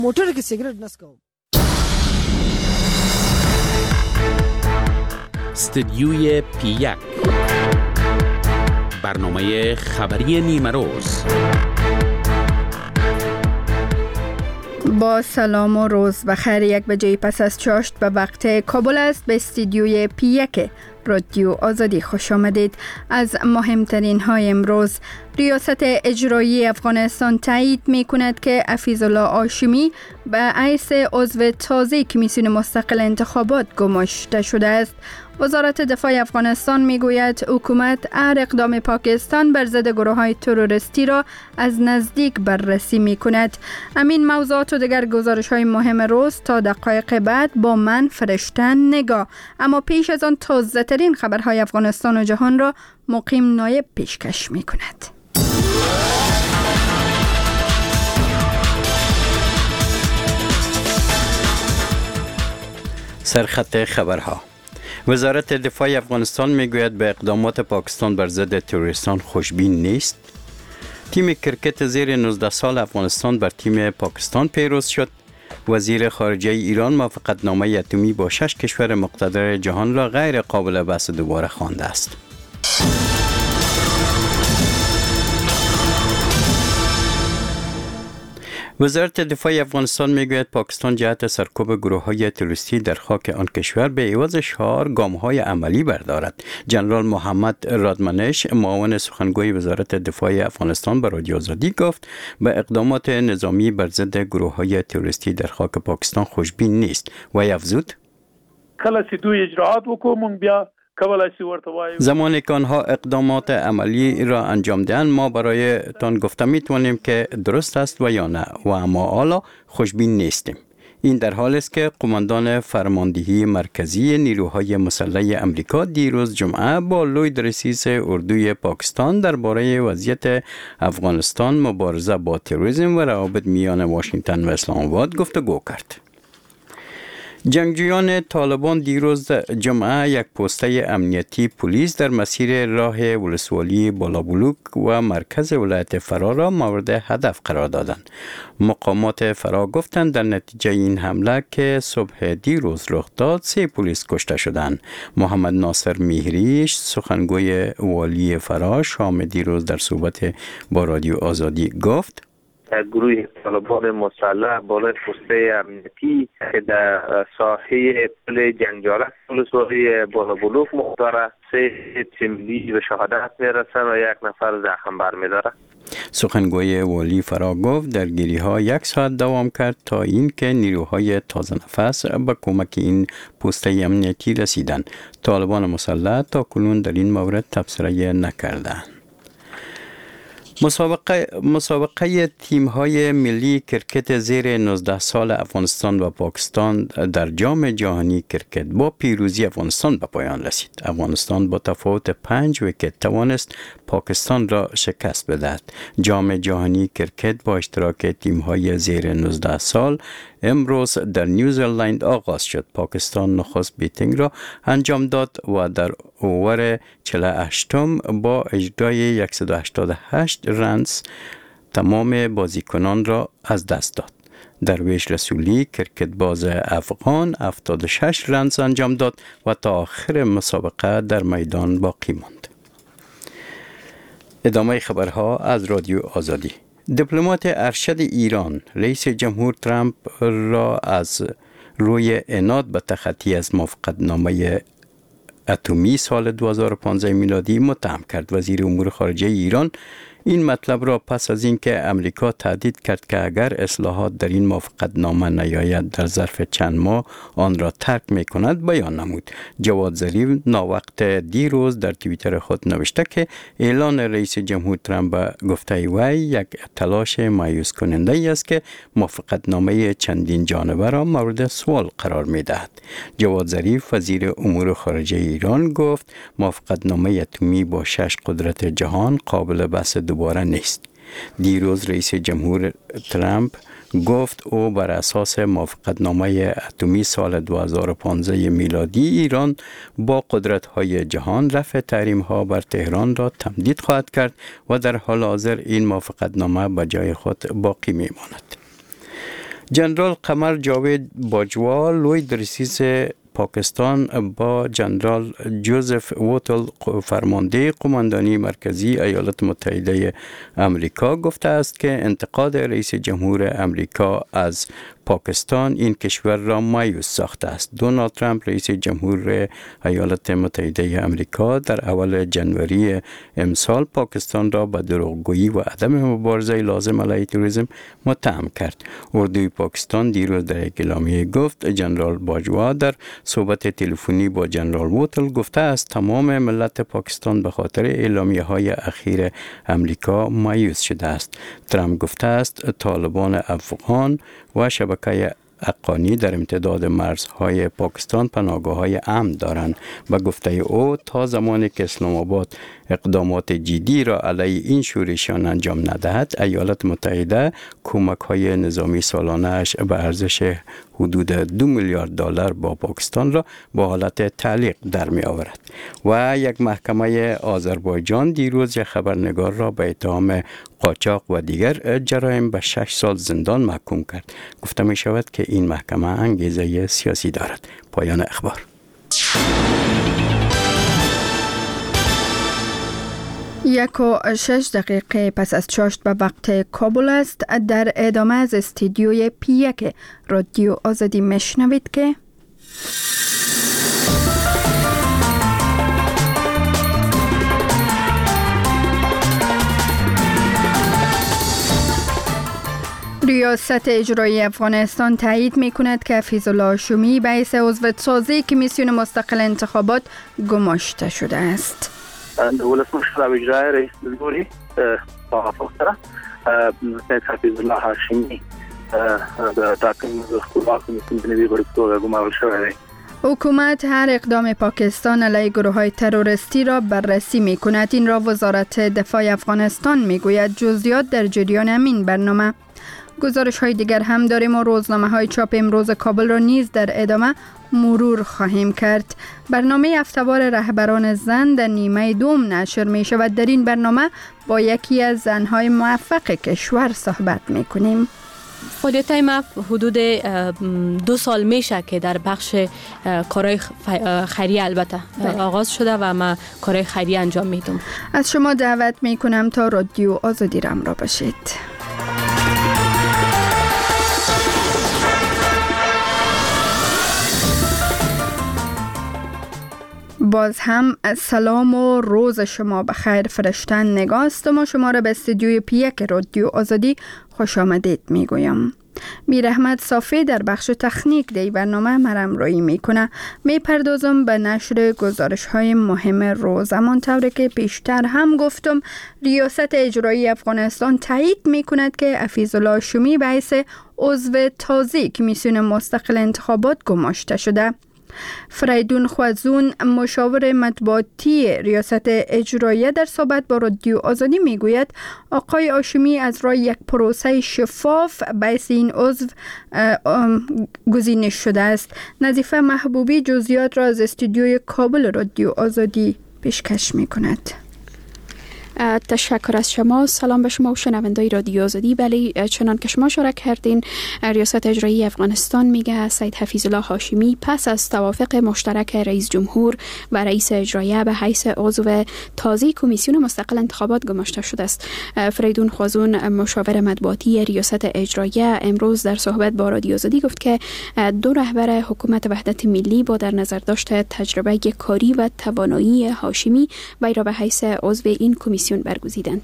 موتور که سیگرت نسکاو. استدیوی P1 برنامه خبری نیمه روز. با سلام و روز بخیر. 1 بجه پس از چاشت به وقت کابل است. به استدیوی P1 رادیو آزادی خوش آمدید. از مهمترین های امروز: ریاست اجرایی افغانستان تایید می کند که حفیظ الله هاشمی به حیث عضو تازه کمیسیون مستقل انتخابات گماشته شده است. وزارت دفاع افغانستان می گوید حکومت هر اقدام پاکستان بر ضد گروه‌های تروریستی را از نزدیک بررسی می کند. همین موضوعات و دیگر گزارش‌های مهم روز تا دقایق بعد با من فرشته نگاه. اما پیش از آن تازه ترین خبرهای افغانستان و جهان را مقیم نایب پیشکش می کند. سرخط خبرها: وزارت دفاع افغانستان میگوید به اقدامات پاکستان بر ضد تروریستان خوشبین نیست. تیم کرکت زیر 19 سال افغانستان بر تیم پاکستان پیروز شد. وزیر خارجه ایران موافقتنامه اتمی با 6 کشور مقتدر جهان را غیر قابل بحث دوباره خوانده است. وزارت دفاع افغانستان میگوید پاکستان جهت سرکوب گروه‌های تروریستی در خاک آن کشور به عوض 4 گام‌های عملی بردارد. جنرال محمد رادمنش، معاون سخنگوی وزارت دفاع افغانستان، به رادیو آزادی گفت به اقدامات نظامی بر ضد گروه‌های تروریستی در خاک پاکستان خوشبین نیست و افزود: کله چې دوی اجراات وکړو مونږ بیا زمانی که آنها اقدامات عملی را انجام دهند ما برای تان گفته میتوانیم که درست است و یا نه، و اما حالا خوشبین نیستیم. این در حالی است که قماندان فرماندهی مرکزی نیروهای مسلح امریکا دیروز جمعه با لوید رئیس اردوی پاکستان درباره وضعیت افغانستان، مبارزه با تروریسم و روابط میان واشنگتن و اسلام آباد گفتگو کرد. جنگجویان طالبان دیروز جمعه یک پوسته امنیتی پلیس در مسیر راه ولسوالی بالابلوک و مرکز ولایت فرا را مورد هدف قرار دادند. مقامات فرا گفتند در نتیجه این حمله که صبح دیروز رخ داد 3 پلیس کشته شدند. محمد ناصر میهریش، سخنگوی والی فرا، شام دیروز در صحبت با رادیو آزادی گفت: گروه طالبان مسلح بالای پوسته امنیتی که در ساحه پل جنگجوی ولسوالی بالابلوک مقداره 3 تیملی به شهادت میرسن و 1 نفر زخم برمیداره. سخنگوی والی فرا گفت درگیری ها 1 ساعت دوام کرد تا اینکه نیروهای تازه نفس به کمک این پوسته امنیتی رسیدند. طالبان مسلح تا کنون در این مورد تبصره نکردند. مسابقه تیم‌های ملی کرکت زیر 19 سال افغانستان و پاکستان در جام جهانی کرکت با پیروزی افغانستان به پایان رسید. افغانستان با تفاوت 5 ویکت توانست پاکستان را شکست بدهد. جام جهانی کرکت با اشتراک تیم‌های زیر 19 سال امروز در نیوزلند آغاز شد. پاکستان نخست بیتینگ را انجام داد و در اوور 48 با اجرای 188 رنز تمام بازیکنان را از دست داد. درویش رسولی کرکت باز افغان 76 رنز انجام داد و تا آخر مسابقه در میدان باقی ماند. ادامه خبرها از رادیو آزادی. دیپلمات ارشد ایران رئیس جمهور ترامپ را از روی عناد به تخطی از موافقتنامه اتمی سال 2015 میلادی متهم کرد. وزیر امور خارجه ایران این مطلب را پس از اینکه امریکا تهدید کرد که اگر اصلاحات در این موافقتنامه نیاید در ظرف چند ماه آن را ترک می‌کند بیان نمود. جواد ظریف ناوقت دیروز در توییتر خود نوشته که اعلان رئیس جمهور ترامپ به گفته وی یک تلاش مایوس کننده ای است که موافقتنامه چندین جانبه را مورد سوال قرار می‌دهد. جواد ظریف وزیر امور خارجه ایران گفت موافقتنامه اتمی با 6 قدرت جهان قابل بحث دوباره نیست. دیروز رئیس جمهور ترامپ گفت او بر اساس موافقتنامه اتمی سال 2015 میلادی ایران با قدرت‌های جهان رفع تحریم‌ها بر تهران را تمدید خواهد کرد و در حال حاضر این موافقتنامه به جای خود باقی می‌ماند. جنرال قمر جاوید باجوا لوی درسیس پاکستان با جنرال جوزف ووتل فرمانده قماندانی مرکزی ایالات متحده امریکا گفته است که انتقاد رئیس جمهور امریکا از پاکستان این کشور را مایوس ساخته است. دونالد ترامپ رئیس جمهور ایالات متحده امریکا در اول جنوری امسال پاکستان را به دروغگویی و عدم مبارزه لازم علیه تروریسم متهم کرد. اردوی پاکستان دیروز در یک اعلامیه گفت جنرال باجوا در صحبت تلفنی با جنرال ووتل گفته است تمام ملت پاکستان به خاطر اعلامیه های اخیر امریکا مایوس شده است. ترامپ گفته است طالبان افغان و شبکه حقانی در امتداد مرزهای پاکستان پناهگاه‌های امن دارند و گفته او تا زمانی که اسلام آباد اقدامات جدی را علیه این شورشیان انجام ندهد ایالات متحده کمک‌های نظامی سالانه‌اش به ارزش حدود 2 میلیارد دلار با پاکستان را با حالت تعلیق در می آورد. و یک محکمه آذربایجان دیروز یک خبرنگار را به اتهام قاچاق و دیگر جرایم به 6 سال زندان محکوم کرد. گفته می شود که این محکمه انگیزه سیاسی دارد. پایان اخبار. 1:06 پس از چاشت به وقت کابل است. در ادامه از استودیوی P1 رادیو آزادی میشنوید که ریاست اجرایی افغانستان تایید می کند که حفیظالله هاشمی به حیث عضو سازی کمیسیون مستقل انتخابات گماشته شده است. ولسمشر اجرایی رئیس جمهوری توافق سره سید حفیظالله هاشمی د ټاکنو خپلواک کمیسیون د نوي غړي په توګه ګمارل شوی دی. حکومت هر اقدام پاکستان علیه گروه‌های تروریستی را بررسی می کند. این را وزارت دفاع افغانستان می گوید. جزئیات در جریان همین برنامه. گزارش های دیگر هم داریم و روزنامه های چاپ امروز کابل را نیز در ادامه مرور خواهیم کرد. برنامه هفته‌وار رهبران زن در نیمه دوم نشر می شود. در این برنامه با یکی از زنهای موفق کشور صحبت می کنیم. فعالیت‌های ما حدود 2 سال میشه که در بخش کارهای خیریه البته آغاز شده و ما کارهای خیریه انجام میدم. از شما دعوت می کنم تا رادیو آزادی را همراه باشید. باز هم سلام و روز شما بخیر. فرشتن نگاست ما شما را به استودیوی P1 رادیو آزادی خوش آمدید می گویم. میر احمد صافی در بخش تکنیک دی برنامه مرمرایی میکنه. میپردازم به نشر گزارش های مهم روز. همانطور که پیشتر هم گفتم ریاست اجرایی افغانستان تایید میکند که حفیظالله هاشمی به حیث عضو تازه کمیسیون مستقل انتخابات گماشته شده. فریدون خوازون مشاور مطبوعاتی ریاست اجرایی در صحبت با رادیو آزادی میگوید آقای هاشمی از راه یک پروسه شفاف باعث این عضو گزینش شده است. نظیفه محبوبی جزئیات را از استودیوی کابل رادیو آزادی پیشکش میکند. تشکر از شما. سلام به شما و شنوندای رادیو آزادی. بله، چنان که شما اشاره کردین ریاست اجرایی افغانستان میگه سید حفیظالله هاشمی پس از توافق مشترک رئیس جمهور و رئیس اجرایی به حیث عضو تازه کمیسیون مستقل انتخابات گماشته شده است. فریدون خوازون مشاور مطبوعاتی ریاست اجرایی امروز در صحبت با رادیو آزادی گفت که 2 رهبر حکومت وحدت ملی با در نظر داشت تجربه کاری و توانایی هاشمی وی را به حیث عضو این کمیسیون برگزیدند.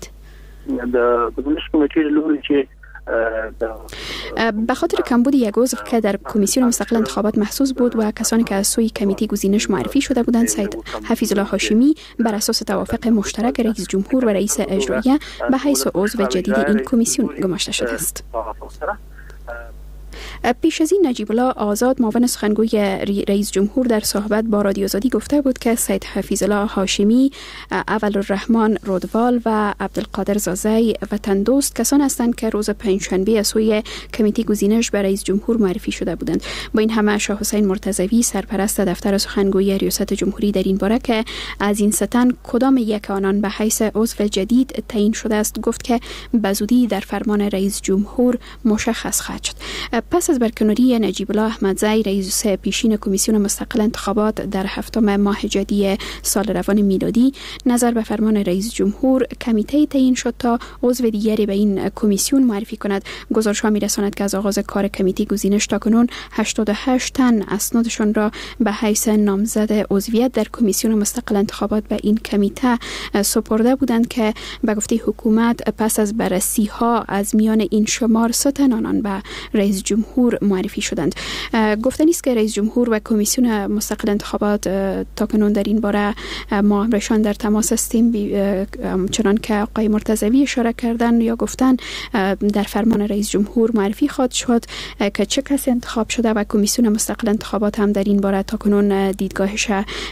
به خاطر کمبود یک عضو که در کمیسیون مستقل انتخابات محسوس بود و کسانی که از سوی کمیته گزینش معرفی شده بودند سید حفیظالله هاشمی بر اساس توافق مشترک رئیس جمهور و رئیس اجرایی به حیث عضو جدید این کمیسیون گماشته شده است. پیش از این نجیب الله آزاد معاون سخنگوی رئیس جمهور در صحبت با رادیو آزادی گفته بود که سید حفیظ الله هاشمی، اولالرحمن رودوال و عبدالقادر زازی وطن دوست کسان هستند که روز پنجشنبه از سوی کمیته گزینش برای رئیس جمهور معرفی شده بودند. با این همه شاه حسین مرتضوی سرپرست دفتر سخنگوی ریاست جمهوری در این باره که از این ستن کدام یک آنان به حیث عضو جدید تعیین شده است گفت که به زودی در فرمان رئیس جمهور مشخص خواهد شد. پس از برکناری نجیب الله احمدزی رئیس پیشین کمیسیون مستقل انتخابات در هفتم ماه جدی سال روان میلادی نظر به فرمان رئیس جمهور کمیته تعیین شد تا عضو دیگری به این کمیسیون معرفی کند. گزارش‌ها می‌رساند که از آغاز کار کمیته گزینش تا کنون 88 تن اسنادشان را به حیث نامزد عضویت در کمیسیون مستقل انتخابات به این کمیته سپرده بودند که به گفته حکومت پس از بررسی ها از میان این شمار 3 تن آنان به رئیس جمهور معرفی شدند. گفتنی است که رئیس جمهور و کمیسیون مستقل انتخابات تاکنون در این باره ما همرشان در تماس هستیم، چنان که آقای مرتضوی اشاره کردن یا گفتن در فرمان رئیس جمهور معرفی خواهد شد که چه کسی انتخاب شده و کمیسیون مستقل انتخابات هم در این باره تاکنون دیدگاهش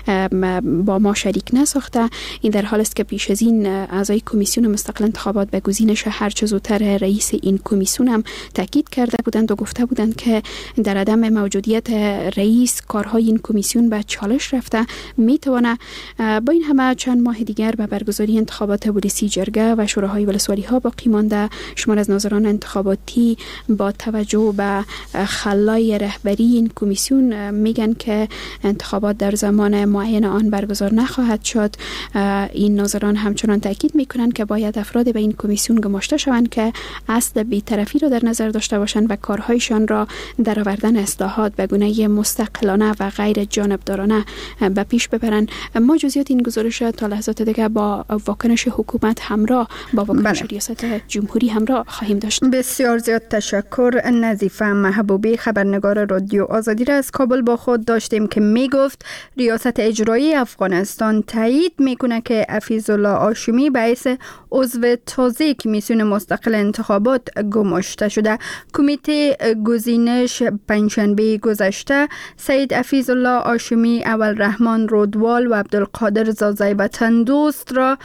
با ما شریک نساخته. این در حال است که پیش از این اعضای کمیسیون مستقل انتخابات به گزینش هر چه زودتر رئیس این کمیسیون هم تاکید کرده بودند و گفته بودند که در عدم موجودیت رئیس کارهای این کمیسیون به چالش رفته. میتونه با این همه چند ماه دیگر به برگزاری انتخابات ولسی جرگه و شوراهای ولسوالی ها باقی مانده. شمار از ناظران انتخاباتی با توجه به خلای رهبری این کمیسیون میگن که انتخابات در زمان معین آن برگزار نخواهد شد. این ناظران همچنان تاکید میکنند که باید افراد به این کمیسیون گماشته شوند که اصل بی‌طرفی را در نظر داشته باشند و کارهایشان را در آوردن اصلاحات به گونه مستقلانه و غیر جانبدارانه به پیش ببرند. ما جزئیات این گزارش تا لحظات دیگه با واکنش حکومت همراه با واکنش ریاست جمهوری همراه خواهیم داشت. بسیار زیاد تشکر. نظیفه محبوبی خبرنگار رادیو آزادی را از کابل با خود داشتیم که میگفت ریاست اجرایی افغانستان تایید میکنه که حفیظ الله هاشمی به حیث عضو تازه کمیسیون مستقل انتخابات گماشته شده. کمیته گزینش پنجشنبه گذشته سید حفیظ الله هاشمی، اولرحمن رودوال و عبدالقادر زازی وطن دوست را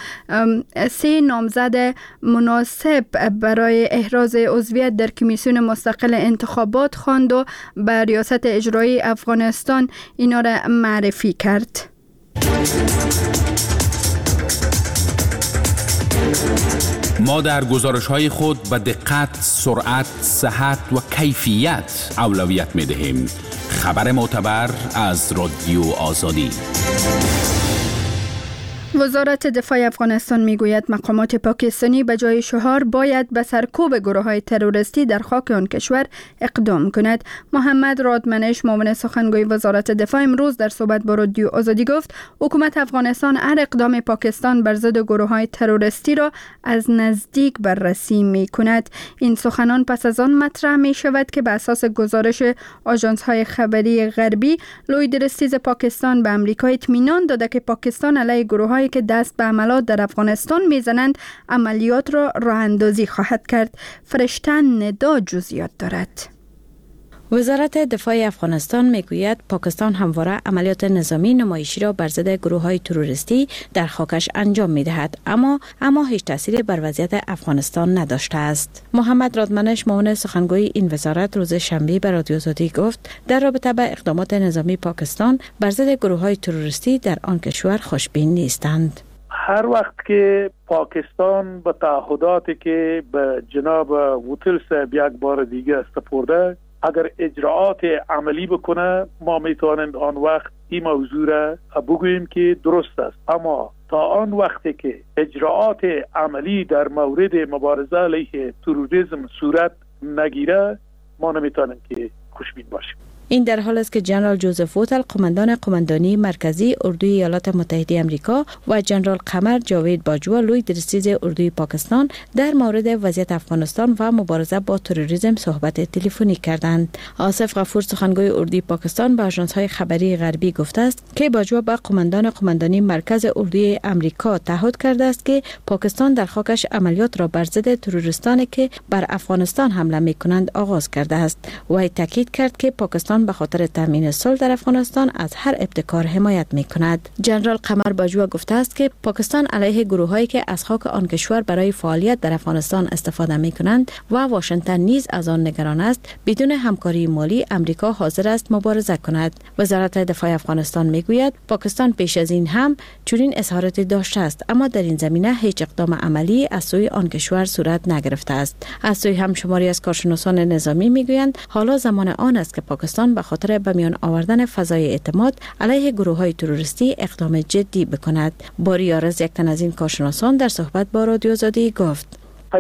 3 نامزد مناسب برای احراز عضویت در کمیسیون مستقل انتخابات خواند و به ریاست اجرایی افغانستان اینا را معرفی کرد. ما در گزارش‌های خود به دقت، سرعت، صحت و کیفیت اولویت می‌دهیم. خبر معتبر از رادیو آزادی. وزارت دفاع افغانستان میگوید مقامات پاکستانی به جای شعار باید به سرکوب گروه‌های تروریستی در خاک آن کشور اقدام کند. محمد رادمنش معاون سخنگوی وزارت دفاع امروز در صحبت با رادیو آزادی گفت حکومت افغانستان هر اقدام پاکستان بر ضد گروه‌های تروریستی را از نزدیک بررسی می‌کند. این سخنان پس از آن مطرح می‌شود که بر اساس گزارش آژانس‌های خبری غربی لوید رستیز پاکستان به آمریکا اطمینان داده که پاکستان علیه گروه‌های که دست به عملیات در افغانستان میزنند عملیات را راه اندازی خواهد کرد. فرشته ندا جزئیات دارد. وزارت دفاع افغانستان میگوید پاکستان همواره عملیات نظامی نمایشی را بر ضد گروه‌های تروریستی در خاکش انجام می‌دهد، اما هیچ تأثیری بر وضعیت افغانستان نداشته است. محمد رادمنش معاون سخنگوی این وزارت روز شنبه به رادیو آزادی گفت در رابطه با اقدامات نظامی پاکستان بر ضد گروه‌های تروریستی در آن کشور خوشبین نیستند. هر وقت که پاکستان به تعهداتی که به جناب وطل صاحب یک بار دیگه سپرده اگر اجراعات عملی بکنه ما میتوانیم آن وقت این موضوع را بگوییم که درست است. اما تا آن وقتی که اجراعات عملی در مورد مبارزه علیه تروریسم صورت نگیره ما نمیتونیم که خوشبین باشیم. این در حال است که جنرال جوزف ووتل قماندان قماندانی مرکزی اردوی ایالات متحده آمریکا و جنرال قمر جاوید باجوا لوی درستیز اردوی پاکستان در مورد وضعیت افغانستان و مبارزه با تروریسم صحبت تلفنی کردند. آصف غفور سخنگوی اردوی پاکستان به آژانس‌های خبری غربی گفته است که باجوا به قماندان قماندانی مرکز اردوی آمریکا تعهد کرده است که پاکستان در خاکش عملیات را بر ضد تروریستانی که بر افغانستان حمله می‌کنند آغاز کرده است. و تاکید کرد که پاکستان به خاطر تامین صلح در افغانستان از هر ابتکار حمایت می‌کند. جنرال قمر باجوا گفته است که پاکستان علیه گروهایی که از خاک آن کشور برای فعالیت در افغانستان استفاده می‌کنند و واشنگتن نیز از آن نگران است، بدون همکاری مالی امریکا حاضر است مبارزه کند. وزارت دفاع افغانستان میگوید پاکستان پیش از این هم چنین اظهاراتی داشته است، اما در این زمینه هیچ اقدام عملی از سوی آن کشور صورت نگرفته است. از سوی هم شماری از کارشناسان نظامی میگویند حالا زمان آن است که پاکستان به خاطر به میان آوردن فضای اعتماد علیه گروه‌های تروریستی اقدام جدی بکند. باری آرز یک تن از این کارشناسان در صحبت با رادیو آزادی گفت: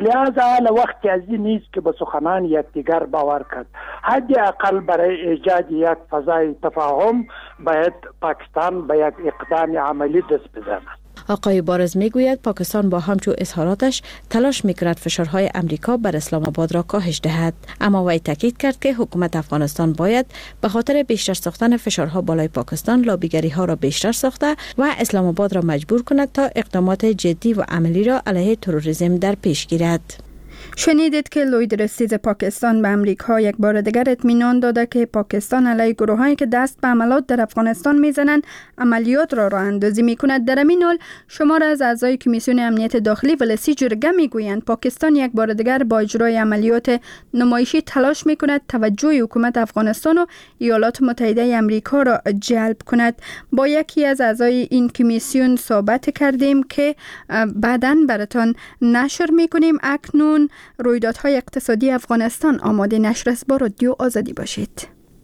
فلهذا وقت از این نیست که به سخنان یکدیگر باور کرد. حد اقل برای ایجاد یک فضای تفاهم باید پاکستان به یک اقدام عملی دست بزند. آقای بارز میگوید پاکستان با همچون اظهاراتش تلاش میکند فشارهای امریکا بر اسلام آباد را کاهش دهد، اما وی تاکید کرد که حکومت افغانستان باید به خاطر بیشتر ساختن فشارها بالای پاکستان لابیگری ها را بیشتر ساخته و اسلام آباد را مجبور کند تا اقدامات جدی و عملی را علیه تروریسم در پیش گیرد. شنیدید که لوی درستیز پاکستان به امریکا یک بار دیگر اطمینان داده که پاکستان علیه گروهایی که دست به عملیات در افغانستان میزنند عملیات را راه اندازی میکند. در همین حال شمار از اعضای کمیسیون امنیت داخلی ولسی جرگه میگویند پاکستان یک بار دیگر با اجرای عملیات نمایشی تلاش میکند توجه حکومت افغانستان و ایالات متحده آمریکا را جلب کند. با یکی از اعضای این کمیسیون صحبت کردیم که بعداً براتان نشر میکنیم. اکنون رویدادهای اقتصادی افغانستان آماده نشر است. با رادیو آزادی باشید.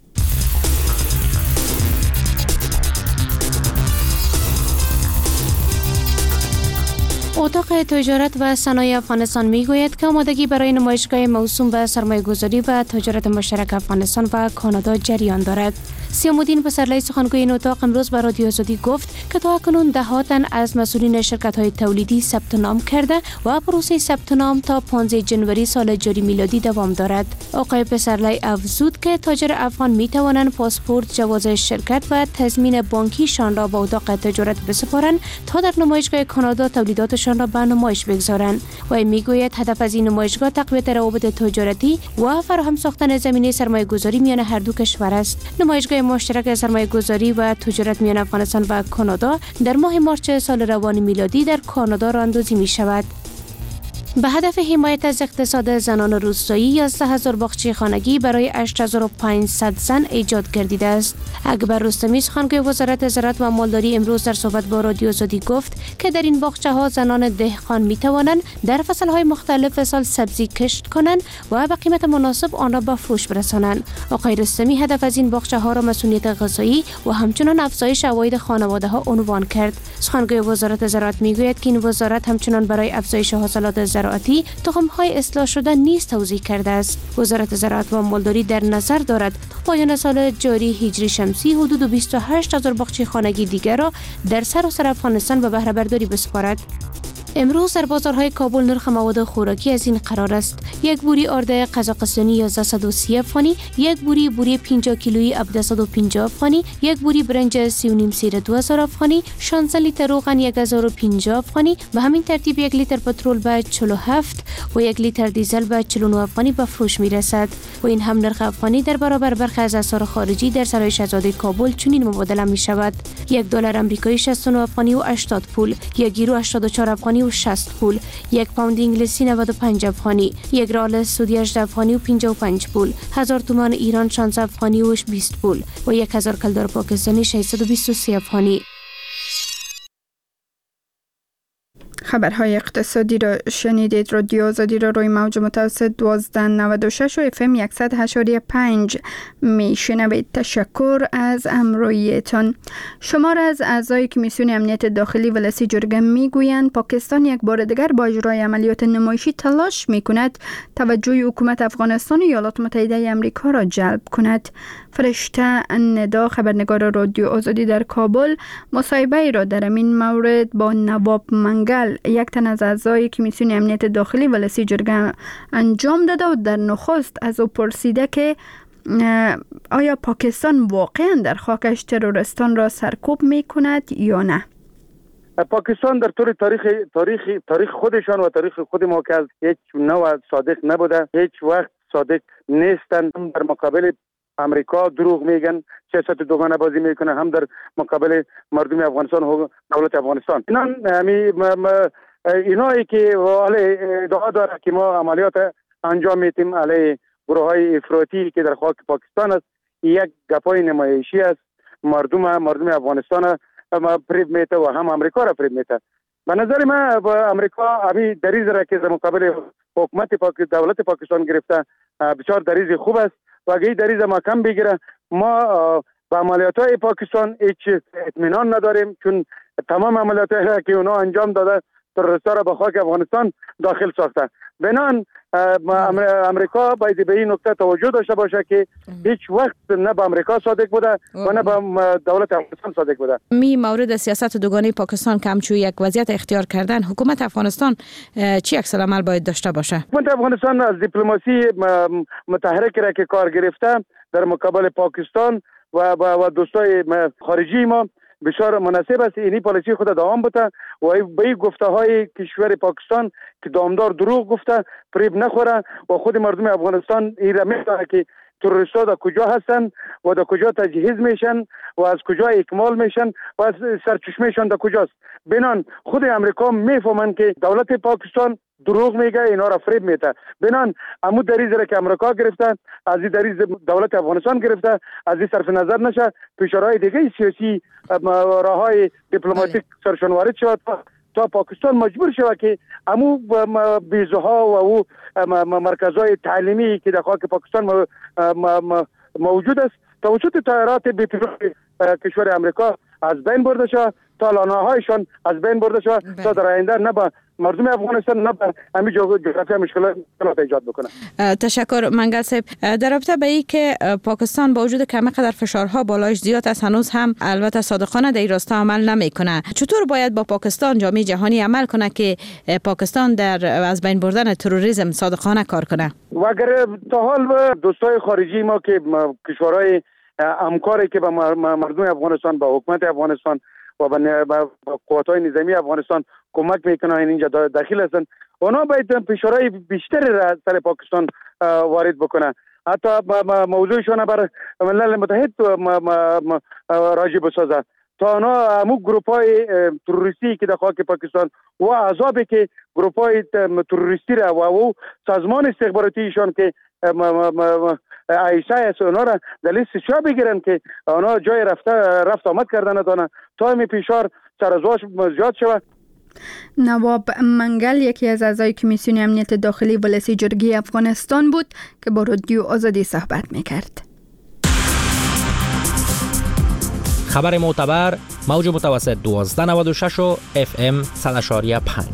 اتاق تجارت و صنایع افغانستان میگوید که آمادگی برای نمایشگاه موسوم به سرمایه‌گذاری و تجارت مشترک افغانستان و کانادا جریان دارد. سیام‌الدین پسرلی سخنگوی این اتاق امروز به رادیو آزادی گفت که تا اکنون ده‌ها تن از مسئولین شرکت‌های تولیدی ثبت نام کرده و پروسه ثبت نام تا 15 جنوری سال جاری میلادی دوام دارد. آقای پسرلی افزود که تاجر افغان می‌توانند پاسپورت، جواز شرکت و تضمین بانکیشان را به اتاق تجارت بسپارند تا در نمایشگاه کانادا تولیداتشان را به نمایش بگذارند. و میگوید هدف از این نمایشگاه تقویت روابط تجارتی و فراهم ساختن زمینه سرمایه‌گذاری میان هر دو کشور است. نمایشگاه مشترک سرمایه‌گذاری و تجارت میان افغانستان و کانادا در ماه مارس سال روان میلادی در کانادا راه‌اندازی می‌شود. به هدف حمایت از اقتصاد زنان روستایی 11000 باغچه خانگی برای 8500 زن ایجاد گردیده است. اکبر رستمی سخنگوی وزارت زراعت و مالداری امروز در صحبت با رادیو آزادی گفت که در این باغچه‌ها زنان دهقان می‌توانند در فصل‌های مختلف سال سبزی کشت کنند و به قیمت مناسب آن را به فروش برسانند. آقای رستمی هدف از این باغچه‌ها را مسئولیت غذایی و همچنان افزایش عواید خانواده‌ها عنوان کرد. سخنگوی وزارت زراعت می‌گوید که این وزارت همچنان برای افزایش حاصلات زراعتی تخم‌های اصلاح شده نیز توزیع کرده است. وزارت زراعت و مالداری در نظر دارد تا پایان سال جاری هجری شمسی حدود 28000 باغچه خانگی دیگر را در سراسر افغانستان به بهره برداری بسپارد. امروز در بازارهای کابل نرخ مواد خوراکی از این قرار است: یک بوری آرد قزاقستانی 1130 افغانی، یک بوری 50 کیلویی 1750 افغانی، یک بوری برنج 3.5 سیر 2000 افغانی، 16 لیتر روغن 1050 افغانی و همین ترتیب 1 لیتر پترول به 47 و 1 لیتر دیزل به 49 افغانی به فروش می رسد. و این هم نرخ افغانی در برابر برخی از اسعار خارجی در سرای شاهزاده کابل چنین مبادله می شود: یک دلار آمریکایی 69 افغانی و 80 پول، یک یورو 84 افغانی و 60 پول، یک پوند انگلیسی 95 افغانی، یک ریال سعودی 18 افغانی و 55 پول، 1000 تومان ایران 16 افغانی و 20 پول و 1000 کلدار پاکستانی 623 افغانی. خبرهای اقتصادی را شنیدید. رادیو آزادی را روی موج متوسط 1296 و FM 100.5 میشنوید. تشکر از همراهیتان. شمار از اعضای کمیسیون امنیت داخلی ولسی جرگه میگویند پاکستان یک بار دیگر با اجرای عملیات نمایشی تلاش میکند توجه حکومت افغانستان و ایالات متحده آمریکا را جلب کند. فرشته ندا، خبرنگار رادیو آزادی در کابل، مصاحبه را در این مورد با نواب منگل، یک تن از اعضای کمیسیون امنیت داخلی ولسی جرگه انجام داده و در نخست از او پرسیده که آیا پاکستان واقعا در خاکش تروریستان را سرکوب می کند یا نه؟ پاکستان در طور تاریخ خودشان و تاریخ خود ما که از هیچ نوع صادق نبوده، هیچ وقت صادق نیستند. هم در مقابل امریکا دروغ میگن، سیاست دوگانه بازی میکنه، هم در مقابل مردم افغانستان و دولت افغانستان. اینایی که ادعا داره که ما عملیات انجام میتیم علیه گروه های افراطی که در خاک پاکستان است، یک گپای نمایشی است. مردم افغانستان فریب میته و هم امریکا را فریب میته. به نظر من امریکا همین دریز را که در مقابل حکومت دولت پاکستان گرفته بسیار دریز خوب است و اگه دریز ما کم بگیره ما با عملیات های پاکستان هیچ اطمینان نداریم، چون تمام عملیات هایی که اونا انجام داده تروریستا را به خاک افغانستان داخل ساخته. بنان امریکا باید به این نکته توجه داشته باشه که هیچ وقت نه به امریکا صادق بوده و نه به دولت افغانستان صادق بوده. می مورد سیاست دوگانه پاکستان که همچون یک وضعیت اختیار کردن، حکومت افغانستان چی عکس العمل باید داشته باشه؟ حکومت افغانستان از دیپلماسی متحرک را که کار گرفته در مقابل پاکستان و دوستای خارجی ما بسیار مناسب است. اینی پالیسی خود دوام بده و به گفته های کشور پاکستان که دامدار دروغ گفته فریب نخوره و خود مردم افغانستان این را میدونه که تروریستا در کجا هستن و در کجا تجهیز میشن و از کجا اکمال میشن و از سرچشمهشان در کجاست. بنان خود امریکا میفهمن که دولت پاکستان دروغ میگه، اینا را فریب میده. بنان عمو دریز را که امریکا گرفته، از این دریز دولت افغانستان گرفته، از این صرف نظر نشه، فشارهای دیگه سیاسی راههای دیپلماتیک سرشان وارد شود تا پاکستان مجبور شود که عمو بیزها و او مرکزهای تعلیمی که در خاک پاکستان موجود است توسط طیارات بی‌پیلوت کشور امریکا از بین برده شود، تا لانه‌هایشان از بین برده شود تا در آینده نه به مردم افغانستان نه به همین جغرافیا مشکلات ایجاد بکنه. تشکر منگل صاحب. در رابطه به این که پاکستان با وجود کم قدر فشارها بالایش زیاد است، هنوز هم البته صادقانه در این راستا عمل نمیکنه. چطور باید با پاکستان جامعه جهانی عمل کنه که پاکستان در از بین بردن تروریسم صادقانه کار کنه؟ و اگر تا حال دوستای خارجی ما که کشورهای همکاری که به مردم افغانستان، به حکومت افغانستان و به قوات‌های نظامی افغانستان کمک میکنن اینجا داخل هستن، اونا باید فشارهای بیشتری را سر پاکستان وارد بکنن. حتی موضوعشون بر ملل متحد راجع بسازه تا اونا همون گروپ‌های تروریستی که در خاک پاکستان و اعضابی که گروپ‌های تروریستی را و او سازمان استخباراتیشون که عیسی است اونا را در لیست شا بگیرن که اونا جای رفت آمد کردن ندانه تا می فشار سرازواش زیاد شود. نواب منگل یکی از اعضای کمیسیون امنیت داخلی ولسی جرگه افغانستان بود که با رادیو آزادی صحبت میکرد. خبر معتبر موج متوسط 1296 و FM 100.5.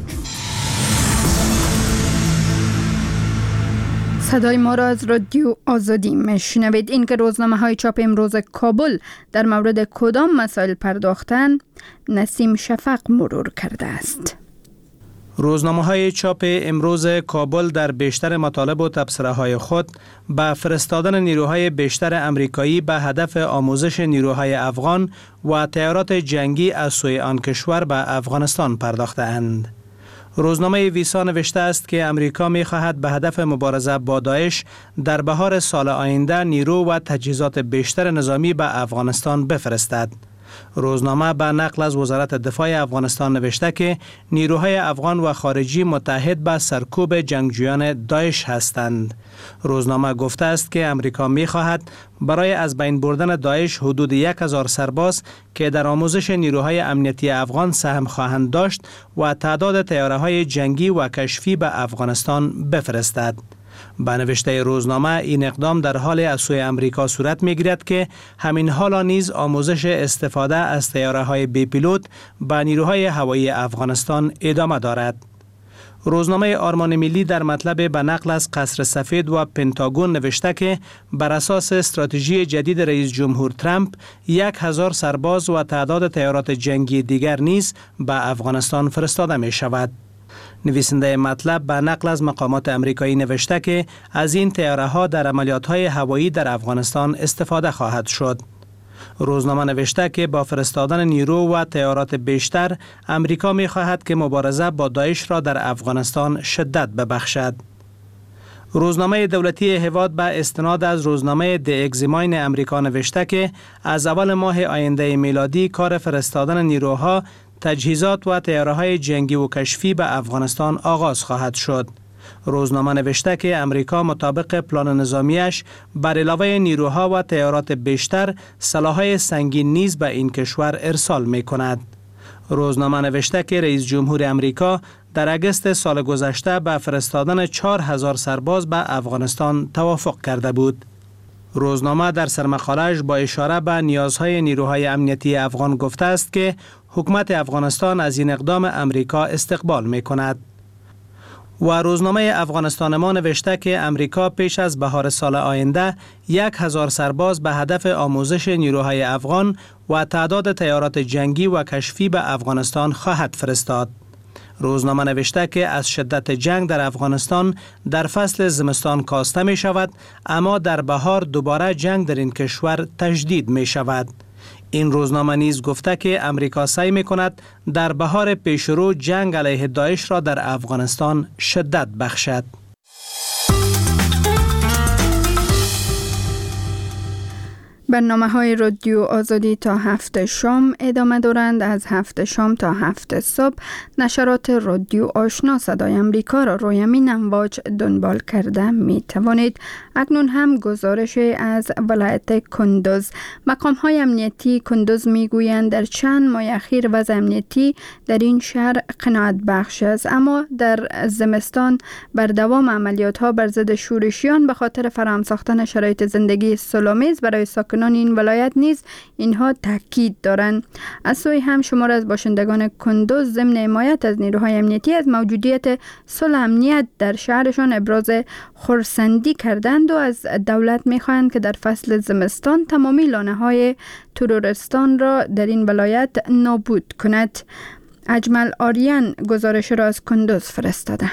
صدای ما را از رادیو آزادی میشنوید. این که روزنامه های چاپ امروز کابل در مورد کدام مسائل پرداختن، نسیم شفق مرور کرده است. روزنامه های چاپ امروز کابل در بیشتر مطالب و تبصره های خود به فرستادن نیروهای بیشتر امریکایی به هدف آموزش نیروهای افغان و طیارات جنگی از سوی آن کشور به افغانستان پرداخته اند. روزنامه ویسا نوشته است که امریکا می خواهد به هدف مبارزه با داعش در بهار سال آینده نیرو و تجهیزات بیشتر نظامی به افغانستان بفرستد. روزنامه به نقل از وزارت دفاع افغانستان نوشته که نیروهای افغان و خارجی متحد به سرکوب جنگجویان داعش هستند. روزنامه گفته است که امریکا می‌خواهد برای از بین بردن داعش حدود 1000 سرباز که در آموزش نیروهای امنیتی افغان سهم خواهند داشت و تعداد طیاره‌های جنگی و کشفی به افغانستان بفرستد. به نوشته روزنامه این اقدام در حال از سوی امریکا صورت می‌گیرد که همین حالا نیز آموزش استفاده از طیاره‌های بی پیلوت به نیروهای هوایی افغانستان ادامه دارد. روزنامه آرمان ملی در مطلب به نقل از قصر سفید و پنتاگون نوشته که بر اساس استراتژی جدید رئیس جمهور ترامپ 1000 سرباز و تعداد طیارات جنگی دیگر نیز به افغانستان فرستاده می شود. نویسنده مطلب به نقل از مقامات امریکایی نوشته که از این طیاره‌ها در عملیات‌های هوایی در افغانستان استفاده خواهد شد. روزنامه نوشته که با فرستادن نیرو و طیارات بیشتر امریکا می‌خواهد که مبارزه با داعش را در افغانستان شدت ببخشد. روزنامه دولتی هواد به استناد از روزنامه دی اگزیماین امریکا نوشته که از اول ماه آینده میلادی کار فرستادن نیروها، تجهیزات و طیاره‌های جنگی و کشفی به افغانستان آغاز خواهد شد. روزنامه نوشته که امریکا مطابق پلان نظامیش بر علاوه نیروها و طیارات بیشتر سلاح‌های سنگین نیز به این کشور ارسال می‌کند. روزنامه نوشته که رئیس جمهور امریکا در اگست سال گذشته به فرستادن 4000 سرباز به افغانستان توافق کرده بود. روزنامه در سرمقاله‌اش با اشاره به نیازهای نیروهای امنیتی افغان گفته است که حکومت افغانستان از این اقدام امریکا استقبال می‌کند. و روزنامه افغانستان ما نوشته که امریکا پیش از بهار سال آینده 1000 سرباز به هدف آموزش نیروهای افغان و تعداد طیارات جنگی و کشفی به افغانستان خواهد فرستاد. روزنامه نوشته که از شدت جنگ در افغانستان در فصل زمستان کاسته می شود، اما در بهار دوباره جنگ در این کشور تجدید می شود. این روزنامه نیز گفته که امریکا سعی می کند در بهار پیشرو جنگ علیه داعش را در افغانستان شدت بخشد. برنامه‌های رادیو آزادی تا 7 شام ادامه دارند. از 7 شام تا 7 صبح نشرات رادیو آشنا صدای امریکا را روی مین امواج دنبال کرده می توانید. اکنون هم گزارش از ولایت کندوز. مقام‌های امنیتی کندوز می گویند در چند ماه اخیر وضع امنیتی در این شهر قناعت بخش است، اما در زمستان بر دوام عملیات‌ها بر ضد شورشیان به خاطر فراهم ساختن شرایط زندگی صلح‌آمیز برای ساکنان این ولایت نیز اینها تاکید دارند. از سوی هم شمار از باشندگان کندوز ضمن حمایت از نیروهای امنیتی از موجودیت صلح امنیت در شهرشان ابراز خرسندی کردند و از دولت می‌خواهند که در فصل زمستان تمامی لانه‌های تروریستان را در این ولایت نابود کند. اجمل آریان گزارش را از کندوز فرستاده.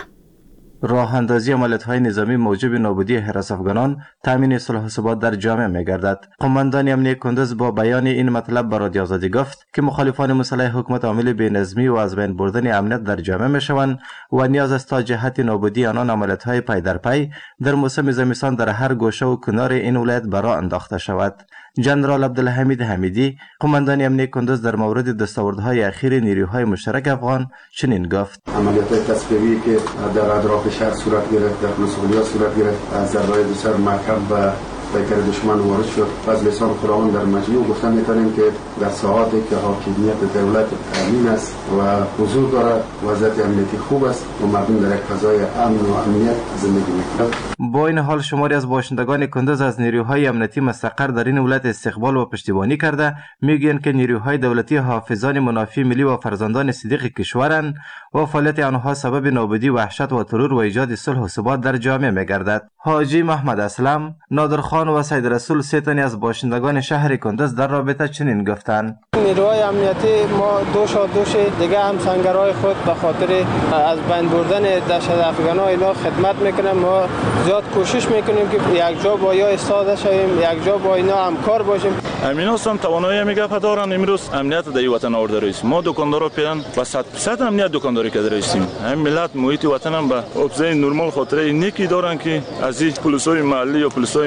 راه اندازی عملیات‌های نظامی موجب نابودی حراس افغانان تامین صلح و ثبات در جامعه می‌گردد. قماندان امنیتی کندوز با بیان این مطلب به رادیو آزادی گفت که مخالفان مسلح حکومت عامل بی‌نظمی و از بین بردن امنیت در جامعه می‌شوند و نیاز است تا جهت نابودی آنان عملیات‌های پی در پی در موسم زمستان در هر گوشه و کنار این ولایت برآ انداخته شود. جنرال عبدالحمید حمیدی قماندان امنیتی کندوز در مورد دستاوردهای اخیر نیروهای مشترک افغان چنین گفت: عملیات تصفیه‌ای که در اطراف شهر صورت گرفت، در مسئولیت صورت گرفت، از ضربه‌های بسیار محکم به پیکر دشمن وارد شد. از لسان خداوند در مجموع گفتن می‌تونیم که در ساعاتی که حاکمیت دولت امین است و حضور دارد، وضعیت امنیتی خوب است و مردم در یک فضای امن و امنیت زندگی می‌کنند. با این حال شماری از باشندگان کندوز از نیروهای امنیتی مستقر در این ولایت استقبال و پشتیبانی کرده میگویند که نیروهای دولتی حافظان منافی ملی و فرزندان صدیق کشورند و فعالیت آنها سبب نابودی، وحشت و ترور و ایجاد صلح و ثبات در جامعه می‌گردد. حاجی محمد اسلم، نادرخان و سید رسول سه تن از باشندگان شهر کندوز در رابطه چنین گفتند: نیروهای امنیتی ما دوش دیگه هم سنگرهای خود به خاطر از بین بردن دهشت افغان‌ها اینا خدمت میکنیم. ما زیاد کوشش میکنیم که یک جا با یا استاد شویم، یک جا با اینا همکار باشیم. امیناس هم توانایی میگه دارن. امروز امنیت در این وطن آورده رئیس ما دکاندارا پیرن و 100% امنیت دکانداری کرده رئیسیم. هم ملت محیط وطن هم به ابزای نرمال خاطره نیکی دارن که از این پلیسای محلی یا پلیسای ملی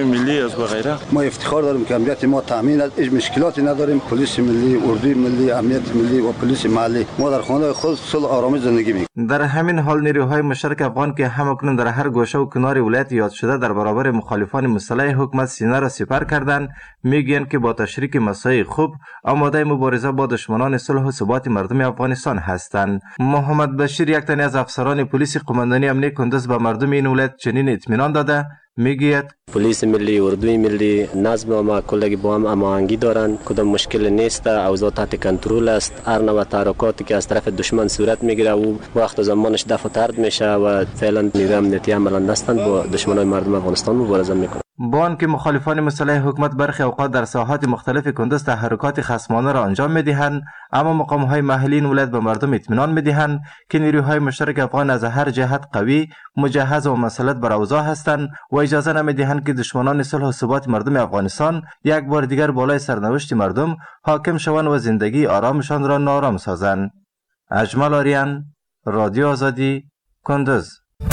است و غیره. ما افتخار داریم که امنیت ما تامین است، هیچ مشکلاتی نداریم. پلیس ملی، اردوی ملی، امنیت ملی و پلیس محلی ما در خانه خود صلح آرامی زندگی می‌کنیم. در همین حال نیروهای مشترک افغان که همکنون در هر گوشه و کنار ولایت یاد شده در برابر مخالفان مسلح حکومت سینه را سپر کردند، میگویند که با تشریک مساعی خوب آماده مبارزه با دشمنان صلح و ثبات مردم افغانستان هستند. محمد بشیر، یک تن از افسران پلیس قماندانی امنیه کندز، به مردم این ولایت چنین اطمینان داده. میگوید پلیس ملی، اردوی ملی، نظم ما کلگی با هم هماهنگی دارند، کدام مشکل نیست، اوضاع تحت کنترل است. هر نوع تحرکاتی که از طرف دشمن صورت میگیره او وقت و زمانش دفع و طرد میشه و فعلا نیروی امنیتی عملا هستند با دشمنان مردم افغانستان مبارزه میکنند. با آنکه مخالفان مسلح حکومت برخی اوقات در ساحات مختلف کندز تحرکات خصمانه را انجام میدهند، اما مقام‌های محلی این ولایت به مردم اطمینان میدهند که نیروهای مشترک افغان از هر جهت قوی، مجهز و مسلط بر اوضاع هستند و اجازه نمیدهند که دشمنان صلح و ثبات مردم افغانستان یک بار دیگر بالای سرنوشت مردم حاکم شوند و زندگی آرامشان را ناآرام سازند. اجمل آریان، رادیو آزادی، کندز.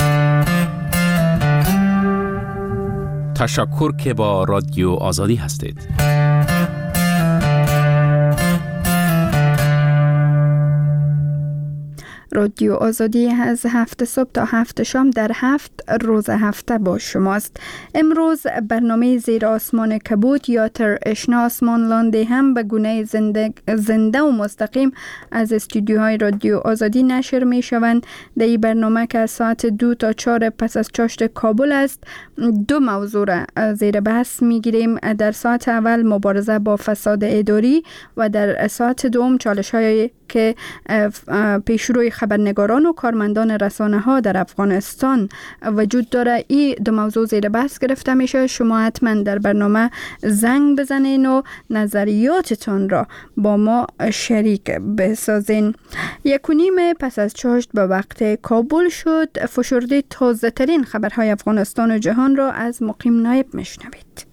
تشکر که با رادیو آزادی هستید. رادیو آزادی از 7 صبح تا 7 شام در 7 روز هفته با شماست. امروز برنامه زیر آسمان کبود یا تر اشنا آسمان لانده هم به گونه زنده و مستقیم از استودیوهای رادیو آزادی نشر می شوند. در این برنامه که از ساعت 2 تا 4 پس از چاشت کابل است، دو موضوع را زیر بحث می گیریم. در ساعت اول مبارزه با فساد اداری و در ساعت دوم چالش های که پیشروی خبرنگاران و کارمندان رسانه ها در افغانستان وجود داره. این دو موضوع زیر بحث گرفته میشه. شما حتما در برنامه زنگ بزنین و نظریاتتان را با ما شریک بسازین. 1:30 پس از چاشت به وقت کابل شد. فشرده تازه ترین خبرهای افغانستان و جهان را از مقیم نایب میشنوید.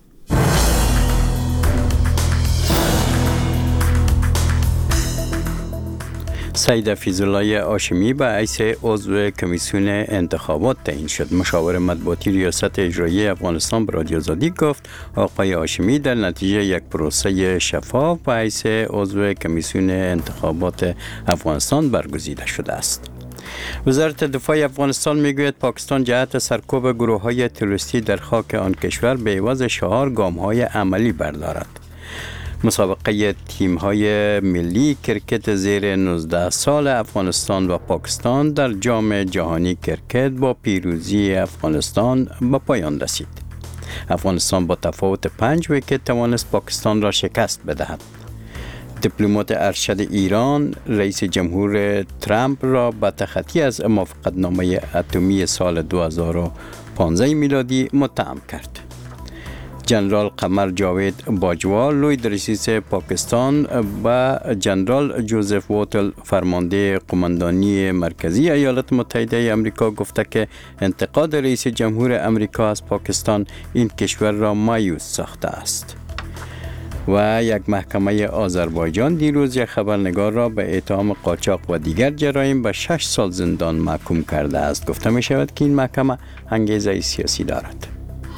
سید حفیظالله هاشمی به حیث عضو کمیسیون انتخابات تعیین شد. مشاور مطبوعاتی ریاست اجرایی افغانستان به رادیو آزادی گفت آقای هاشمی در نتیجه یک پروسه شفاف به حیث عضو کمیسیون انتخابات افغانستان برگزیده شده است. وزارت دفاع افغانستان میگوید پاکستان جهت سرکوب گروه‌های تروریستی در خاک آن کشور به عوض 4 گام‌های عملی بردارد. مسابقه تیم‌های ملی کرکت زیر 19 سال افغانستان و پاکستان در جام جهانی کرکت با پیروزی افغانستان به پایان رسید. افغانستان با تفاوت 5 ویکت توانست پاکستان را شکست بدهد. دیپلمات ارشد ایران رئیس جمهور ترامپ را به تخطی از موافقتنامه اتمی سال 2015 میلادی متهم کرد. جنرال قمر جاوید باجوا لوی رئیس پاکستان با جنرال جوزف ووتل فرمانده قماندانی مرکزی ایالات متحده آمریکا گفته که انتقاد رئیس جمهور آمریکا از پاکستان این کشور را مایوس ساخته است. و یک محکمه آذربایجان دیروز یک خبرنگار را به اتهام قاچاق و دیگر جرایم به 6 سال زندان محکوم کرده است. گفته می شود که این محکمه انگیزه سیاسی دارد.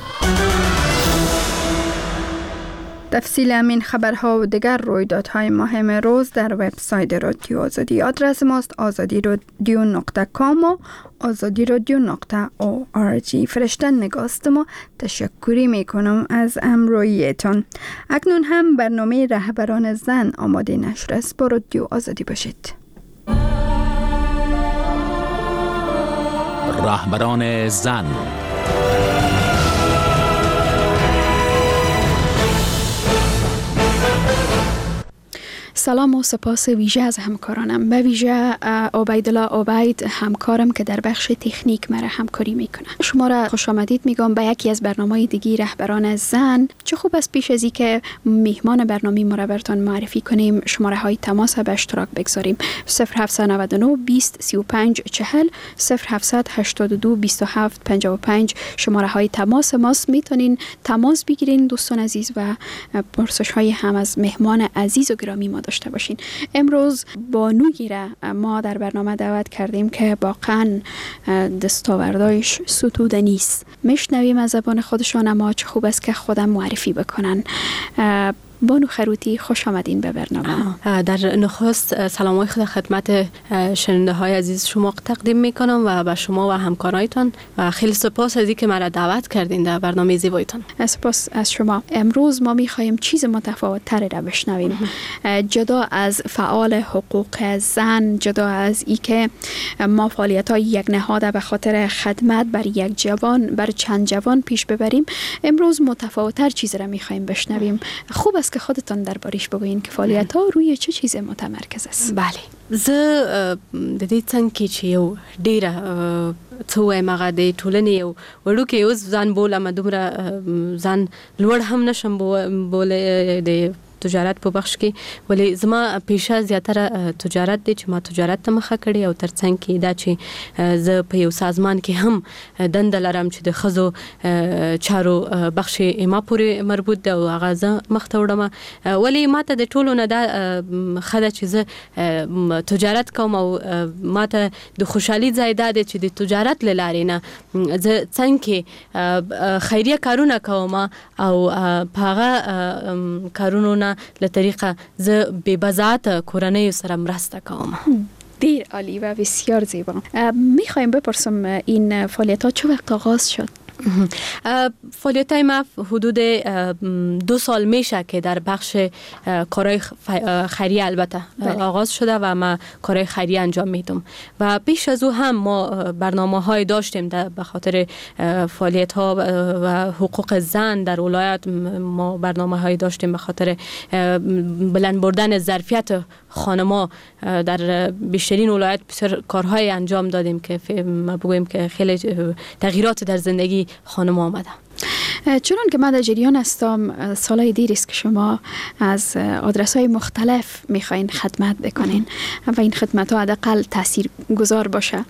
تفصیل همین خبرها و دیگر رویدادهای مهم روز در وبسایت رادیو آزادی. آدرس ماست azadiradio.com و azadiradio.org. فرشتن نگاست ما تشکری میکنم از همراهیتان. اکنون هم برنامه رهبران زن آماده نشر است. با رادیو آزادی باشید. رهبران زن. سلام و سپاس ویژه از همکارانم، به ویژه عبیدالله عبید همکارم که در بخش تکنیک مرا همکاری میکنه. شما را خوش آمدید میگم به یکی از برنامه‌های دیگه رهبران زن. چه خوب است پیش از اینکه میهمان برنامه ما را براتون معرفی کنیم شماره های تماس به اشتراک بگذاریم. 0799 20 35 40 0782 27 55 شماره های تماس ماست. میتونین تماس بگیرین دوستان عزیز و پرسش های هم از مهمان عزیز و گرامی ما داشته داشته باشین. امروز بانویی را ما در برنامه دعوت کردیم که واقعا دستاوردهایش ستوده نیست. میشنویم از زبان خودشان، اما چه خوب است که خودم معرفی بکنن. بانو خروتی، خوش آمدین به برنامه. در نخست سلام خود خدمت شنونده های عزیز شما تقدیم میکنم و به شما و همکارایتان و خیلی سپاس از اینکه مرا دعوت کردین در برنامه زیبایتان. سپاس از شما. امروز ما میخوایم چیز متفاوت تری را بشنویم. جدا از فعال حقوق زن، جدا از اینکه ما فعالیت های یک نهاد به خاطر خدمت بر یک جوان، بر چند جوان پیش ببریم، امروز متفاوت تر چیز را میخوایم بشنویم. خوب است که خودتان دربارش بگوین که فعالیت ها روی چه چیز متمرکز است؟ بله، زه د دې څنګه چې یو ډیره څه وایم هغه د ټولنې یو وړوکی اوس ځان بولم، دومره ځان لوړ هم نشم بولی د تجارت په بخش کې، ولی زما پیشه زیاتره تجارت دی چې ما تجارت ته مخه کړې او ترڅنګ کې دا چې زه په یو سازمان کې هم دنده لرم چې د ښځو چارو بخش ما پورې مربوط دی او هغه زه مخ ته وړم. ولی ما ته د ټولو نه دا ښه ده چې زه تجارت کوم او ما ته د خوشحالي ځای دا دی چې د تجارت له لارې نه زه څنګه خیریه کارونه کوم او په هغه کارونو نه له طریقه زه بې بضاعت کورنۍ سره مرسته کوم. دیر عالی و بسیار زیبا. میخوایم بپرسم این فعالیت ها چه وقت آغاز شد؟ فعالیت ما حدود 2 سال میشه که در بخش کارهای خیریه البته آغاز شده و ما کارهای خیریه انجام میدم و پیش از او هم ما برنامه های داشتیم به خاطر فعالیت ها و حقوق زن در ولایت. ما برنامه های داشتیم به خاطر بلند بردن ظرفیت خانما در بیشترین ولایت. بسیار کارهای انجام دادیم که ما بگویم که خیلی تغییرات در زندگی خانم آمده. چون که من در جریان هستم سالهای دیر است که شما از آدرس های مختلف میخواین خدمت بکنین و این خدمت ها حداقل تاثیر گذار باشه.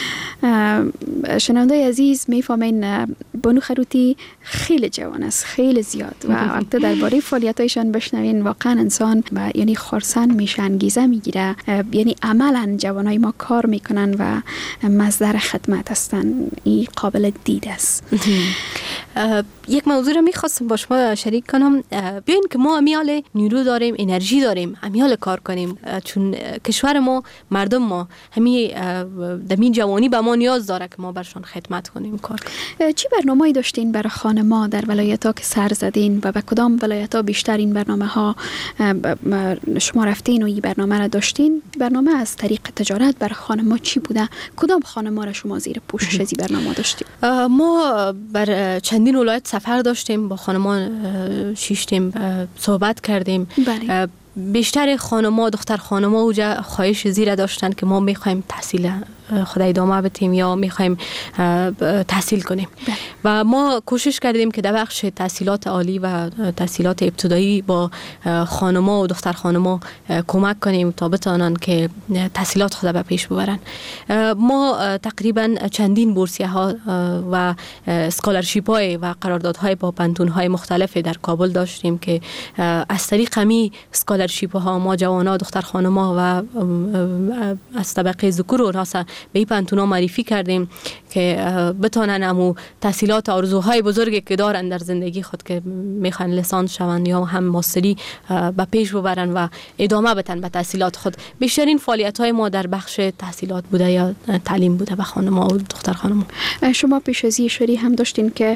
شنونده عزیز میفهمین بانو خروتی خیلی جوان است، خیلی زیاد، و وقتی درباره فعالیتایشان بشنوین واقعا انسان یعنی خرسند میشه، انگیزه میگیره. یعنی عملا جوانای ما کار میکنن و مصدر خدمت هستن. این قابل دید است. یک موضوع رو میخواستم با شما شریک کنم. بیاین که ما امیال نیرو داریم، انرژی داریم، امیال کار کنیم، چون کشور ما، مردم ما همین دمی جوانی به ما نیاز داره که ما برشان خدمت کنیم، کار کنیم. چی برنامه‌ای داشتین برای خانم‌ها در ولایت‌ها که سر زدین و به کدام ولایت‌ها بیشتر این برنامه‌ها شما رفتین و این برنامه را داشتین؟ برنامه از طریق تجارت برای خانم‌ها چی بوده؟ کدام خانم‌ها را شما زیر پوشش از این برنامه داشتین؟ ما بر چندین ولایت سفر داشتیم، با خانمان شیشتیم، صحبت کردیم. بله. بیشتر خانما، دختر خانما اوجا خواهش زیره داشتن که ما میخوایم تحصیل خود ادامه بدیم یا میخوایم تحصیل کنیم. و ما کوشش کردیم که در بخش تحصیلات عالی و تحصیلات ابتدایی با خانما و دختر خانما کمک کنیم تا بتوانند که تحصیلات خود به پیش ببرن. ما تقریبا چندین بورسیه ها و اسکالرشیپ های و قراردادهای با پانتون های مختلف در کابل داشتیم که از طریق همی اسکالرشیپ ها ما جوانا، دختر خانما و از طبقه ذکور و ناسا به این پانتونا معرفی کردیم که بتونن امو تحصیلات آرزوهای بزرگی که دارن در زندگی خود که میخوان لیسانس شون یا هم ماستری به پیش ببرن و ادامه بدن به تحصیلات خود. بیشترین فعالیت های ما در بخش تحصیلات بوده یا تعلیم بوده به خانم‌ها و دختر خانم‌ها. شما پیش از این هم داشتین که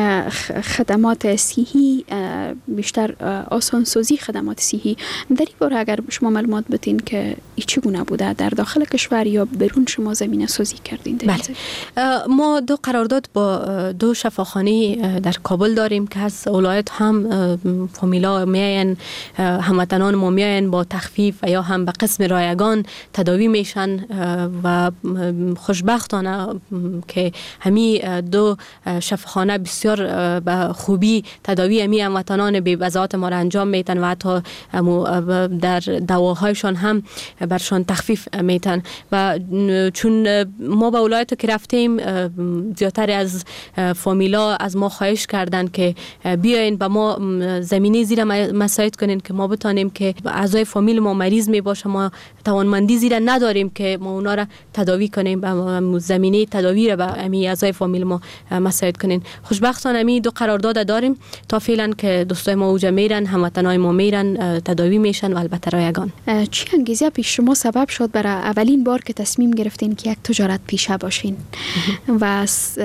خدمات صحی، بیشتر آسانسازی خدمات صحی، در این باره اگر شما معلومات بدین که این چگونه بوده در داخل کشور یا بیرون شما زمینه سازی کردین؟ بله. ما 2 قرارداد با 2 شفاخانه در کابل داریم که از ولایت هم فامیلا میاین، هموطنان ما میاین با تخفیف و یا هم به قسم رایگان تداوی میشن و خوشبختانه که همین 2 شفاخانه بسیار به خوبی تداوی همین هموطنان بی بضاعت ما را انجام میتن و حتی در دواهایشان هم برشان تخفیف میتن. و چون ما به ولایت که رفتیم زیادتر از فامیلا از ما خواهش کردن که بیاین با ما زمینه زیر مساعد کنین که ما بتانیم که اعضای فامیل ما مریض می باشه، ما توانمندی زیر نداریم که ما اونا را تداوی کنیم، به زمینه تداوی را به امی اعضای فامیل ما مساعد کنین. خوشبختانه امی دو قرارداد داریم تا فعلا که دوستای ما اوجا میرن، هموطنای ما میرن تداوی میشن و البته رایگان. چی انگیزه پیش شما سبب شد برای اولین بار که تصمیم گرفتین که یک تجارت پیشه باشین؟ و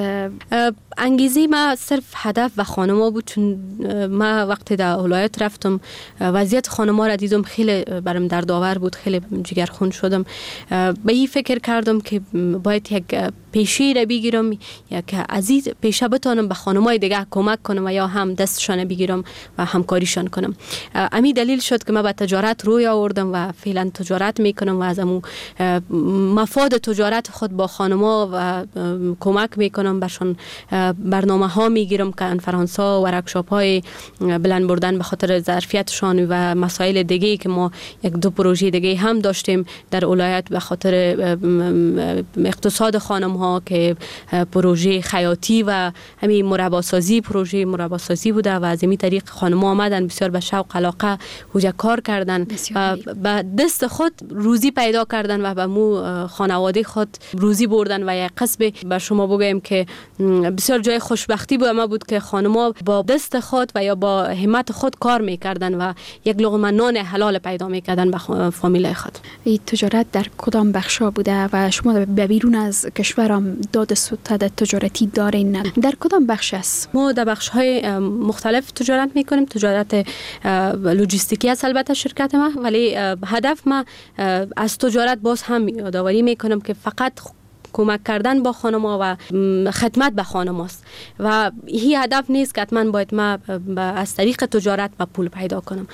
انگیزه ما صرف هدف و خانما بود، چون ما وقتی در ولایت رفتم وضعیت خانما را دیدم خیلی برام دردآور بود، خیلی جگرخون شدم. به این فکر کردم که باید یک پیشه را بگیرم، یک عزیز پیشه بتونم به خانمای دیگه کمک کنم و یا هم دستشان بگیرم و همکاریشان کنم. امی دلیل شد که ما به تجارت روی آوردم و فعلا تجارت میکنم و از امو مفاد تجارت خود با خانما و کمک میکنم، برشان برنامه ها میگیرم، کنفرانس ها و ورکشاپ های بلند بردن به خاطر ظرفیتشان و مسائل دیگه که ما یک دو پروژه دیگه هم داشتیم در ولایت به خاطر اقتصاد خانم ها که پروژه خیاطی و همین مرباسازی، پروژه مرباسازی بوده و از این طریق خانم ها آمدن بسیار به شوق علاقه وجه کار کردن و به دست خود روزی پیدا کردن و به مو خانواده خود روزی بردن. و یک قصب به شما بگویم که بسیار جای خوشبختی بود ما بود که خانم‌ها با دست خود و یا با همت خود کار میکردن و یک لقمه نان حلال پیدا میکردن به فامیل خود. این تجارت در کدام بخشا بوده و شما به بیرون از کشورم داد ستد تجارتی دارین؟ در کدام بخش است؟ ما در بخش‌های مختلف تجارت میکنیم. تجارت لوجستیکی است البته شرکت ما، ولی هدف ما از تجارت باز هم یادآوری میکنم که فقط کمک کردن با خانم‌ها و خدمت به خانم‌هاست و این هدف نیست که حتما باید ما از طریق تجارت با پول پیدا کنم.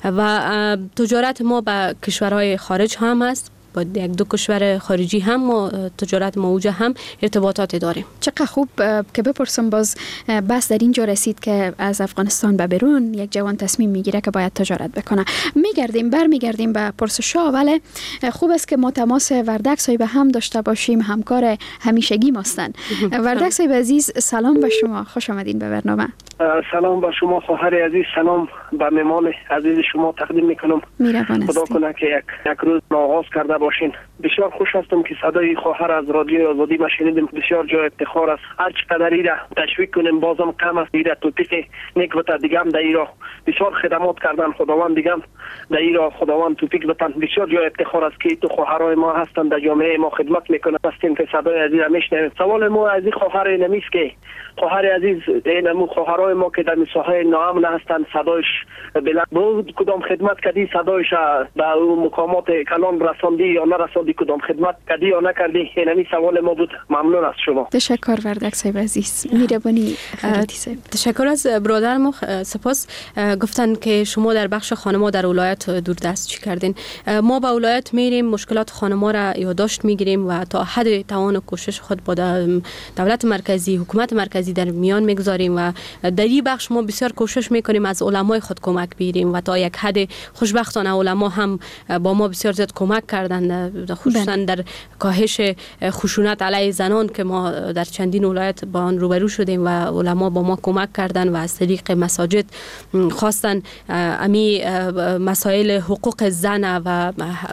و تجارت ما به کشورهای خارج هم هست، با یک دو کشور خارجی هم ما تجارت موجه هم ارتباطات داریم. چقدر خوب که بپرسم، باز بس در اینجا رسید که از افغانستان به بیرون یک جوان تصمیم میگیره که باید تجارت بکنه. برمیگردیم به پرسش ها، ولی خوب است که ما تماس وردک صاحب هم داشته باشیم، همکار همیشگی ماستن. وردک صاحب عزیز، سلام به شما، خوش آمدین به برنامه. سلام به شما خواهر عزیز، سلام به مهمان عزیز شما تقدیم میکنم. خدا کنه که یک روز آغاز کرده باشین. بسیار خوش هستم که صدای خواهر از رادیو آزادی ما شنیدم. بسیار جای افتخار است. هر چقدر ایره تشویق کنیم بازم کم است. ایره توفیق نکبت دیگه هم در ایره بسیار خدمات کردن، خداوند دیگه هم در ایره خداوند توفیق بتن. بسیار جای افتخار است که تو خواهرای ما هستند در جامعه ما خدمت میکنند. هستیم که صدای عزیز میشنویم. سوال ما از این خواهر نمیست که خواهر عزیز اینمو خواهرای ما که در ساحه ناامن هستند صدایش بلند بود، کدام خدمت کردی صدایش به مقامات کلان رساندی یا نرساندی، کدام خدمت کردی یا نکردی؟ اینمی سوال ما بود. ممنون از شما. تشکر وردک صاحب عزیز، میربانی خیلی صاحب. تشکر از برادر ما. سپاس. گفتن که شما در بخش خانما در ولایت دوردست چی کردین. ما به ولایت میریم، مشکلات خانما را یادداشت میگیریم و تا حد توان و کوشش خود با دولت مرکزی، حکومت مرکزی در میان میگذاریم و در این بخش ما بسیار کوشش میکنیم از علمای خود کمک بگیریم و تا یک حد خوشبختانه علما هم با ما بسیار زیاد کمک کردن، خصوصا در کاهش خشونت علیه زنان که ما در چندین ولایت با آن روبرو شدیم و علما با ما کمک کردن و از طریق مساجد خواستن امی مسائل حقوق زن و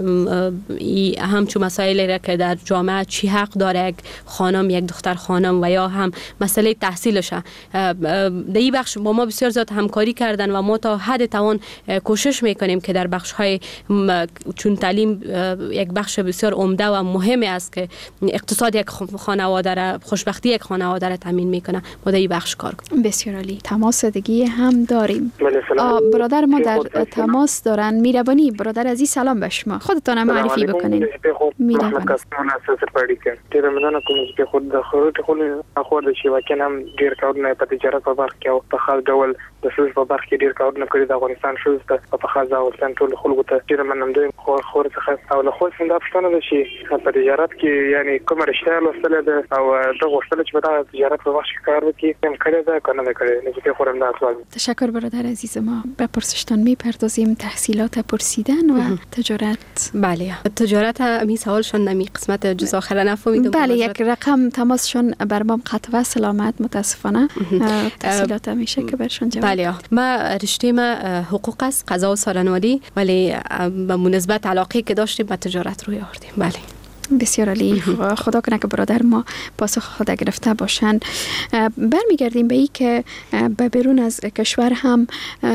همچون مسائل را که در جامعه چی حق داره یک خانم، یک دختر خانم و یا هم مسئله تحصیلشه، در این بخش با ما بسیار زیاد همکاری کردن و ما تا حد توان کوشش میکنیم که در بخش های چون تعلیم یک بخش بسیار عمده و مهمی است که اقتصاد یک خانواده را، خوشبختی یک خانواده را تامین میکنه، ما در این بخش کار کنیم. بسیار عالی. تماس دیگه هم داریم. برادر ما در تماس دارن. میربانی برادر عزیز، سلام به شما، خودتان هم معرفی بکنین. میربانی ډیره مننه کوم چې خود د خروج خو خو د شبکې نام ډیر کارونه په تجارت په برخه کې او په خاص ډول د سوز په برخه کې ډیر کارونه کړی د افغانستان شوز ته په خاص ډول ټول خلکو ته ډیره مننه خور څخه او له خو څنګه پښتنه ده چې په تجارت کې یعنی کوم رشته لوستل ده او د غوښتل چې په تجارت په وخت کې کار وکړي هم کړی ده کنه نه کړی نه چې خورم نه اصلا. تشکر برادر عزیز. ما به پرسشتان میپردازیم تحصیلات پرسیدن و تجارت. بله تجارت می سوالشون نمی قسمت جز آخر نفهمیدم. بله یک رقم تماسشون بر ما قطع و سلامت متاسفانه تحصیلات میشه که برشون جواب. بله ما رشته ما حقوق است قضا و سالنوادی ولی به مناسبت علاقه که داشتیم به تجارت روی آوردیم. بله بسیار عالی. خدا کنه که برادر ما پاسخ خود گرفته باشند. برمیگردیم به این که به بیرون از کشور هم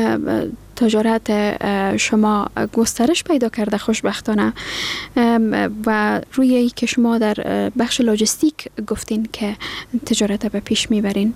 تجارت شما گسترش پیدا کرده خوشبختانه و روی این که شما در بخش لاجستیک گفتین که تجارت به پیش میبرین.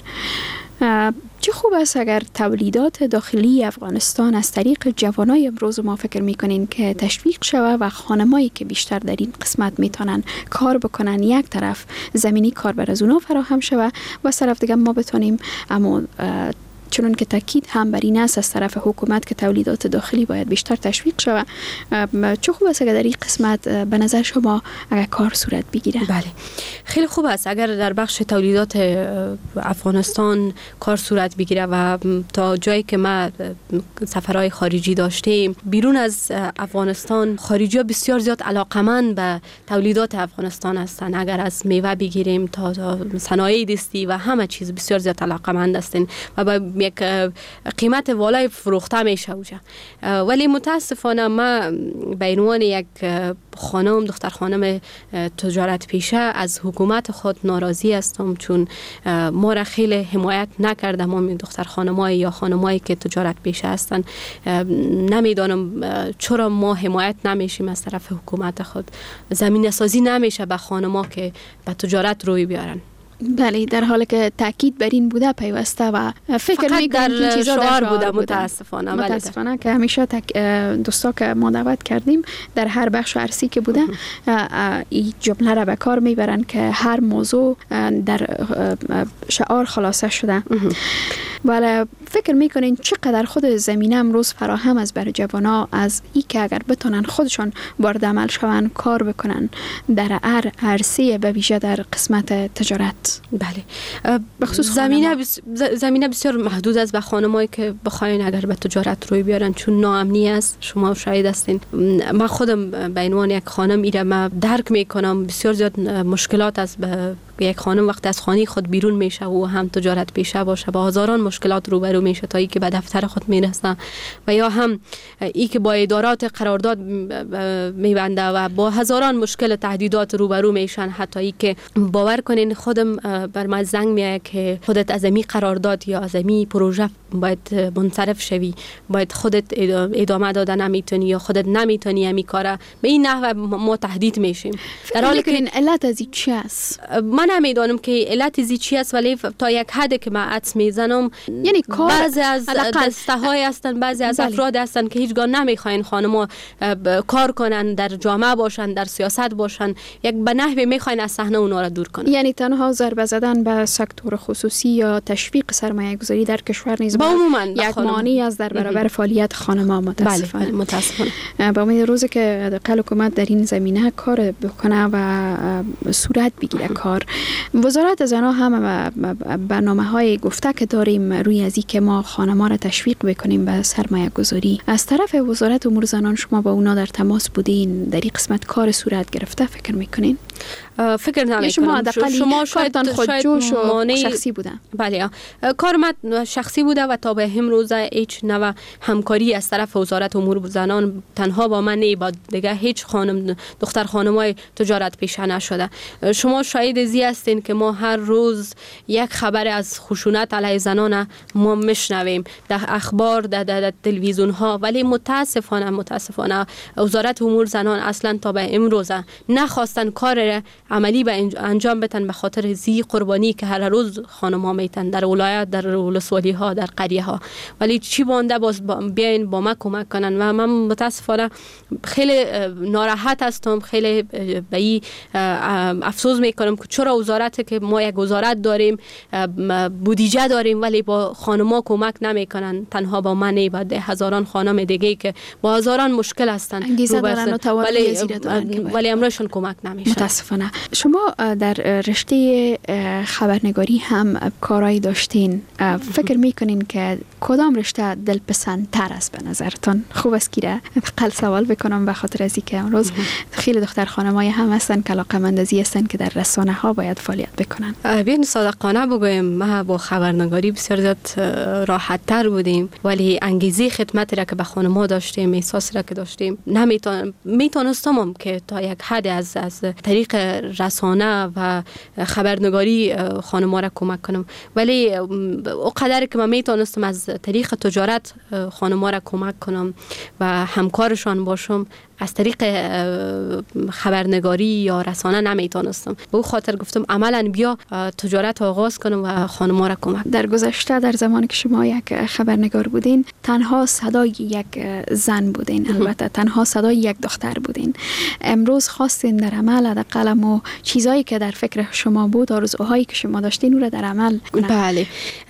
چه خوب است اگر تولیدات داخلی افغانستان از طریق جوانای امروز ما فکر میکنین که تشویق شود و خانمایی که بیشتر در این قسمت میتونن کار بکنن، یک طرف زمینی کار بر از اونا فراهم شود و از طرف دیگه ما بتونیم اما چون که تاکید هم بر این است از طرف حکومت که تولیدات داخلی باید بیشتر تشویق شود. چه خوب است اگر در این قسمت به نظر شما اگر کار صورت بگیره؟ بله خیلی خوب است اگر در بخش تولیدات افغانستان کار صورت بگیره و تا جایی که ما سفرهای خارجی داشتیم بیرون از افغانستان خارجی ها بسیار زیاد علاقمند به تولیدات افغانستان هستند. اگر از میوه بگیریم تا صنایع دستی و همه چیز بسیار زیاد علاقمند هستند و با یک قیمت والای فروخته میشه اوجا. ولی متاسفانه ما به عنوان یک خانم دختر خانم تجارت پیشه از حکومت خود ناراضی هستم چون ما را خیلی حمایت نکرده. ما دختر خانمای یا خانمایی که تجارت پیشه هستن نمیدانم چرا ما حمایت نمیشیم از طرف حکومت خود. زمینه سازی نمیشه به خانما که به تجارت روی بیارن. بله در حالی که تاکید بر این بوده پیوسته و فکر میکنم که چیزا در شعار بوده متاسفانه که همیشه دوستا که ما دعوت کردیم در هر بخش عرصی که بوده این جمله را به کار میبرن که هر موضوع در شعار خلاصه شده. ولی فکر میکنین چقدر خود زمینه امروز فراهم است برای جوانا از این که اگر بتونن خودشان وارد عمل شون کار بکنن در هر عرصه به ویژه در قسمت تجارت؟ بله بخصوص زمینه بسیار محدود است به خانمایی که بخواین اگر به تجارت روی بیارن چون ناامنی است. شما شاهد هستین. من خودم به عنوان یک خانم ایره ما درک میکنم بسیار زیاد مشکلات است به یک خانم وقتی از خانه خود بیرون میشه و هم تجارت پیشه باشه با هزاران مشکلات روبرو میشه تا اینکه به دفتر خود میرسه و یا هم ای که با ادارات قرارداد میبنده و با هزاران مشکل تهدیدات روبرو میشن حتی ای که باور کنین خودم بر من زنگ میاد که خودت از امی قرارداد یا از امی پروژه باید منصرف شوی، باید خودت ادامه دادن نمیتونی یا خودت نمیتونی امی کارا. به این نحو ما تهدید میشیم. در حالی که علت از چی است؟ من نمیدونم که علت از چی است ولی تا یک حد که من عدس میزنم یعنی بعضی از دسته‌های هستن بعضی از افراد هستن که هیچگاه نمیخواین خانم‌ها کار کنن در جامعه باشن در سیاست باشن یک به نحوی میخواین از صحنه اونا را دور کنن. یعنی تنها ضربه زدن به سکتور خصوصی یا تشویق سرمایه گذاری در کشور نیز یک مانعی از در برابر فعالیت خانم‌ها متاسفانه. بله متاسفانه. با امید روزی که حداقل حکومت در این زمینه کار بکنه و صورت بگیره کار. وزارت زنان هم برنامه‌های گفته که داریم روی از این که ما خانم‌ها را تشویق بکنیم به سرمایه گذاری. از طرف وزارت امور زنان شما با اونا در تماس بودین؟ در این قسمت کار صورت گرفته فکر میکنین؟ فکر نمی‌کنم. شما شاید خودجوش و شخصی بودن. بله کار من شخصی بوده و تا به امروز هیچ نوع همکاری از طرف وزارت امور زنان تنها با من نه با دیگه هیچ خانم دختر خانمای تجارت پیشه نشده. شما شاید زی هستین که ما هر روز یک خبر از خشونت علیه زنان ما میشنویم در اخبار در تلویزیون ها ولی متاسفانه وزارت امور زنان اصلا تا به امروز نخواستن کار کار عملی به انجام بدن به خاطر زی قربانی که هر روز خانم‌ها میتن در ولایت، در ولسوالی ها، در قریه ها. ولی چی بانده باز بیاین با ما کمک کنن و من متاسفانه خیلی ناراحت هستم، خیلی به این افسوس میکنم که چرا وزارت که ما یک وزارت داریم، بودجه داریم، ولی با خانم‌ها کمک نمیکنن. تنها با من و ده هزاران خانم دیگه که با هزاران مشکل هستن، انگیزه دارن و توانایی زیاده دارن ولی امرشون کمک نمیشه. متاسفانه. شما در رشته خبرنگاری هم کارایی داشتین، فکر میکنین که کدام رشته دلپسندتر است به نظرتان؟ خوب است که قل سوال بکنم به خاطر از اینکه امروز خیلی دختر خانمای هم هستن که علاقه‌مند هستن که در رسانه ها باید فعالیت بکنن. ببین صادقانه بگویم ما با خبرنگاری بسیار زیاد راحت تر بودیم، ولی انگیزه خدمتی را که به خانم‌ها داشتیم، احساسی را که داشتیم، میتونستم که تا یک حد از طریق رسانه و خبرنگاری خانم‌ها را کمک کنم، ولی اونقدر که من میتونستم از طریق تجارت خانم‌ها را کمک کنم و همکارشان باشم، از طریق خبرنگاری یا رسانه نمیتونستم. به او خاطر گفتم عملاً بیا تجارت آغاز کنم و خانم‌ها را کمک. در گذشته در زمانی که شما یک خبرنگار بودین، تنها صدای یک زن بودین، البته تنها صدای یک دختر بودین. امروز خواستین در عمل حداقل و چیزایی که در فکر شما بود، آرزوهایی که شما داشتین، او را در عمل کنن. بله،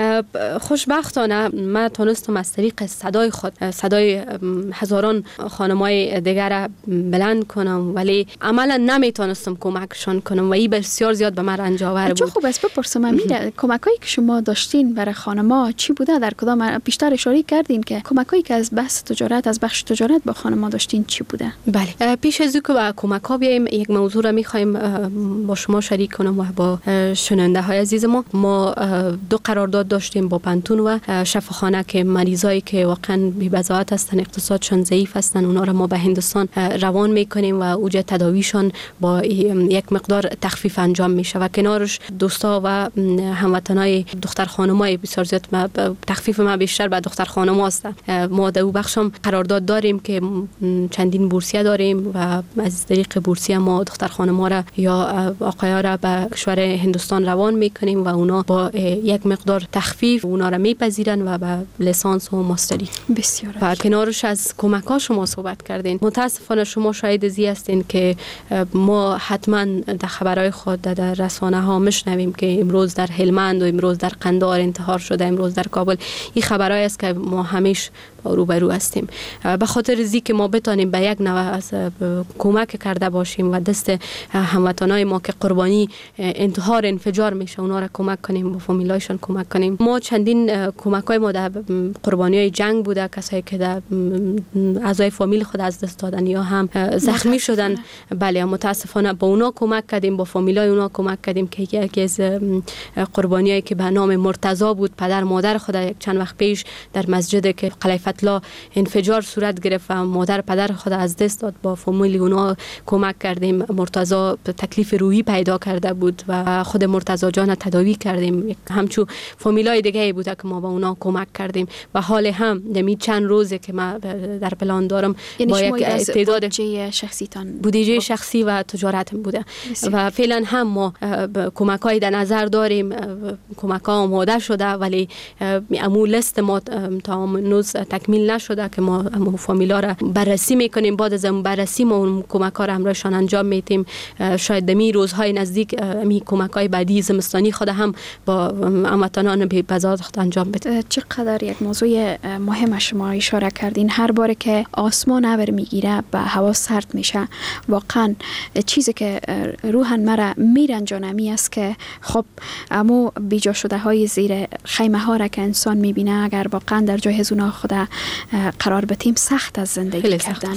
خوشبختانه من تونستم از طریق صدای خود صدای هزاران خانم‌های دیگر بلند کنم، ولی عملا نمیتونستم کمکشان کنم و این بسیار زیاد به من رنج آور بود. چه خوب است بپرسم امیره، کمکایی که شما داشتین برای خانم‌ها چی بوده؟ در کدام بیشتر اشاره کردین که کمکایی که از بحث تجارت، از بخش تجارت با خانم‌ها داشتین چی بوده؟ بله، پیش از اینکه به کمک‌ها بیایم، یک موضوع را می‌خوایم با شما شریک کنم و با شنونده‌های عزیز ما دو قرارداد داشتیم با پنتون و شفاخانه که مریضایی که واقعا بی‌بضاعت هستن، اقتصادشون ضعیف هستن، اونا را ما به هندوستان روان میکنیم و اوجا تداویشان با یک مقدار تخفیف انجام میشه و کنارش دوستا و هموطنای دختر خانمای بسیار زیاد. تخفیف ما بیشتر به دختر خانم هست. ما در او بخشم قرارداد داریم که چندین بورسیه داریم و از طریق بورسیه ما دختر خانم‌ها را یا آقای‌ها را به کشور هندوستان روان میکنیم و اونا با یک مقدار تخفیف اونا را میپذیرن و به لیسانس و ماستری. بسیار. و کنارش از کمک‌ها شما صحبت کردین. متاسفانه شما شاهد زی هستین که ما حتما در خبرهای خود در رسانه ها میشنویم که امروز در هلمند و امروز در قندهار انتحار شده، امروز در کابل. این خبرهای است که ما همیشه روبرو هستیم. به خاطر زی که ما بتانیم به یک نوع از کمک کرده باشیم و دست هموطنای ما که قربانی انتحار انفجار میشه اونا را کمک کنیم، با فامیلایشان کمک کنیم. ما چندین کمک‌های ما در قربانیای جنگ بوده، کسایی که در اعضای فامیل خود از دست دادن یا هم زخمی شدن. بله، متاسفانه با اونا کمک کردیم، با فامیلای اونا کمک کردیم که یکی از قربانیایی که به نام مرتضی بود، پدر مادر خود یک چند وقت پیش در مسجد که قلعه فتلا انفجار صورت گرفت و مادر پدر خود از دست داد، با فامیل اونا کمک کردیم. مرتضی تکلیف روحی پیدا کرده بود و خود مرتضی جان تداوی کردیم. همچون فامیلای دیگه بوده که ما با اونا کمک کردیم و حال هم دمی چند روزه که ما در پلان دارم با یک تعداد بودجه شخصی و تجارت بوده و فعلا هم ما کمک‌های در نظر داریم، کمک‌ها آماده شده ولی امو لیست ما تا هنوز تکمیل نشده که ما امو فامیلا را بررسی میکنیم. بعد از اون بررسی ما اون کمک‌ها را همراهشان انجام میدیم. شاید دمی روزهای نزدیک می کمک‌های بعدی زمستانی خود هم با هموطنان بی‌بضاعت انجام بده. چقدر یک موضوع مهم شما اشاره کردین، هر بار که آسمان ابر میگیره و هوا سرد میشه، واقعا چیزی که روحن مرا میرنجانه می است که خب امو بیجا شده های زیر خیمه ها را که انسان میبینه، اگر واقعا در جای از اونا خود قرار بتیم سخت از زندگی کردن.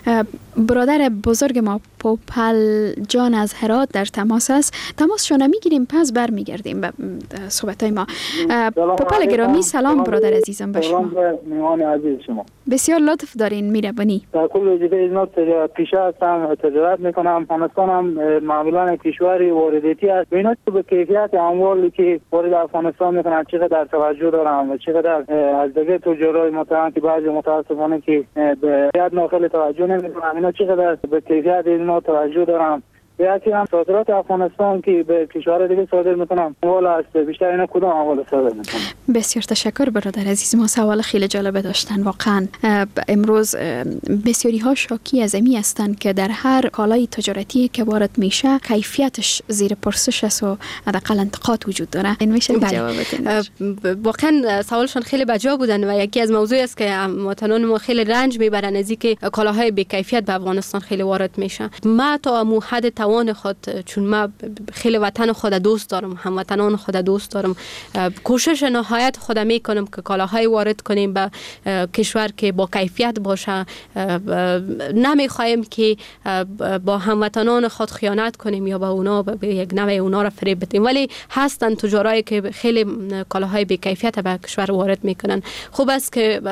برادر بزرگ ما پوپل جان از هرات در تماس است. تماسشون میگیریم پس برمیگردیم به صحبت های ما. پوپل گرامی سلام برادر عزیزم به شما. میهمان عزیز شما. بسیار لطف دارین میربانی. در کل وجود اینا پیشه هستم، تجارت میکنم. افغانستان هم معمولا کشوری وارداتی است. اینا به کیفیت اموالی که وارد افغانستان میکنن چقدر توجه دارم و چقدر از دیگه تجارای متعهد که بعضی متاسفانه که به یاد ناخل توجه نمیکنن. اینا چقدر به کیفیت اینا توجه دارم. یکی هم صادرات افغانستان که به کشور دیگه صادر میکنم اموال است. بیشتر اینا کدام اموال صادر میکنم؟ بسیار تشکر برادر عزیز. ما سوال خیلی جالب داشتن. واقعا امروز بسیاری ها شاکی از امی هستند که در هر کالای تجارتی که وارد میشه کیفیتش زیر پرسش است و حداقل انتقاد وجود داره. این میشه جواب بدین؟ واقعا سوالشون خیلی بجا بودن و یکی از موضوعی است که هموطنان ما خیلی رنج میبرن از اینکه کالاهای بی کیفیت به افغانستان خیلی وارد میشه. ما تا مو حد توان خود، چون ما خیلی وطن خود دوست دارم، هموطنان خود دوست دارم، کوشش نهایت خود میکنم که کالاهای وارد کنیم به کشور که با کیفیت باشه. نمیخوایم که با هموطنان خود خیانت کنیم یا به اونا به یک نوع اونا را فریب بدیم، ولی هستن تجارایی که خیلی کالاهای بی کیفیت به کشور وارد میکنن. خوب است که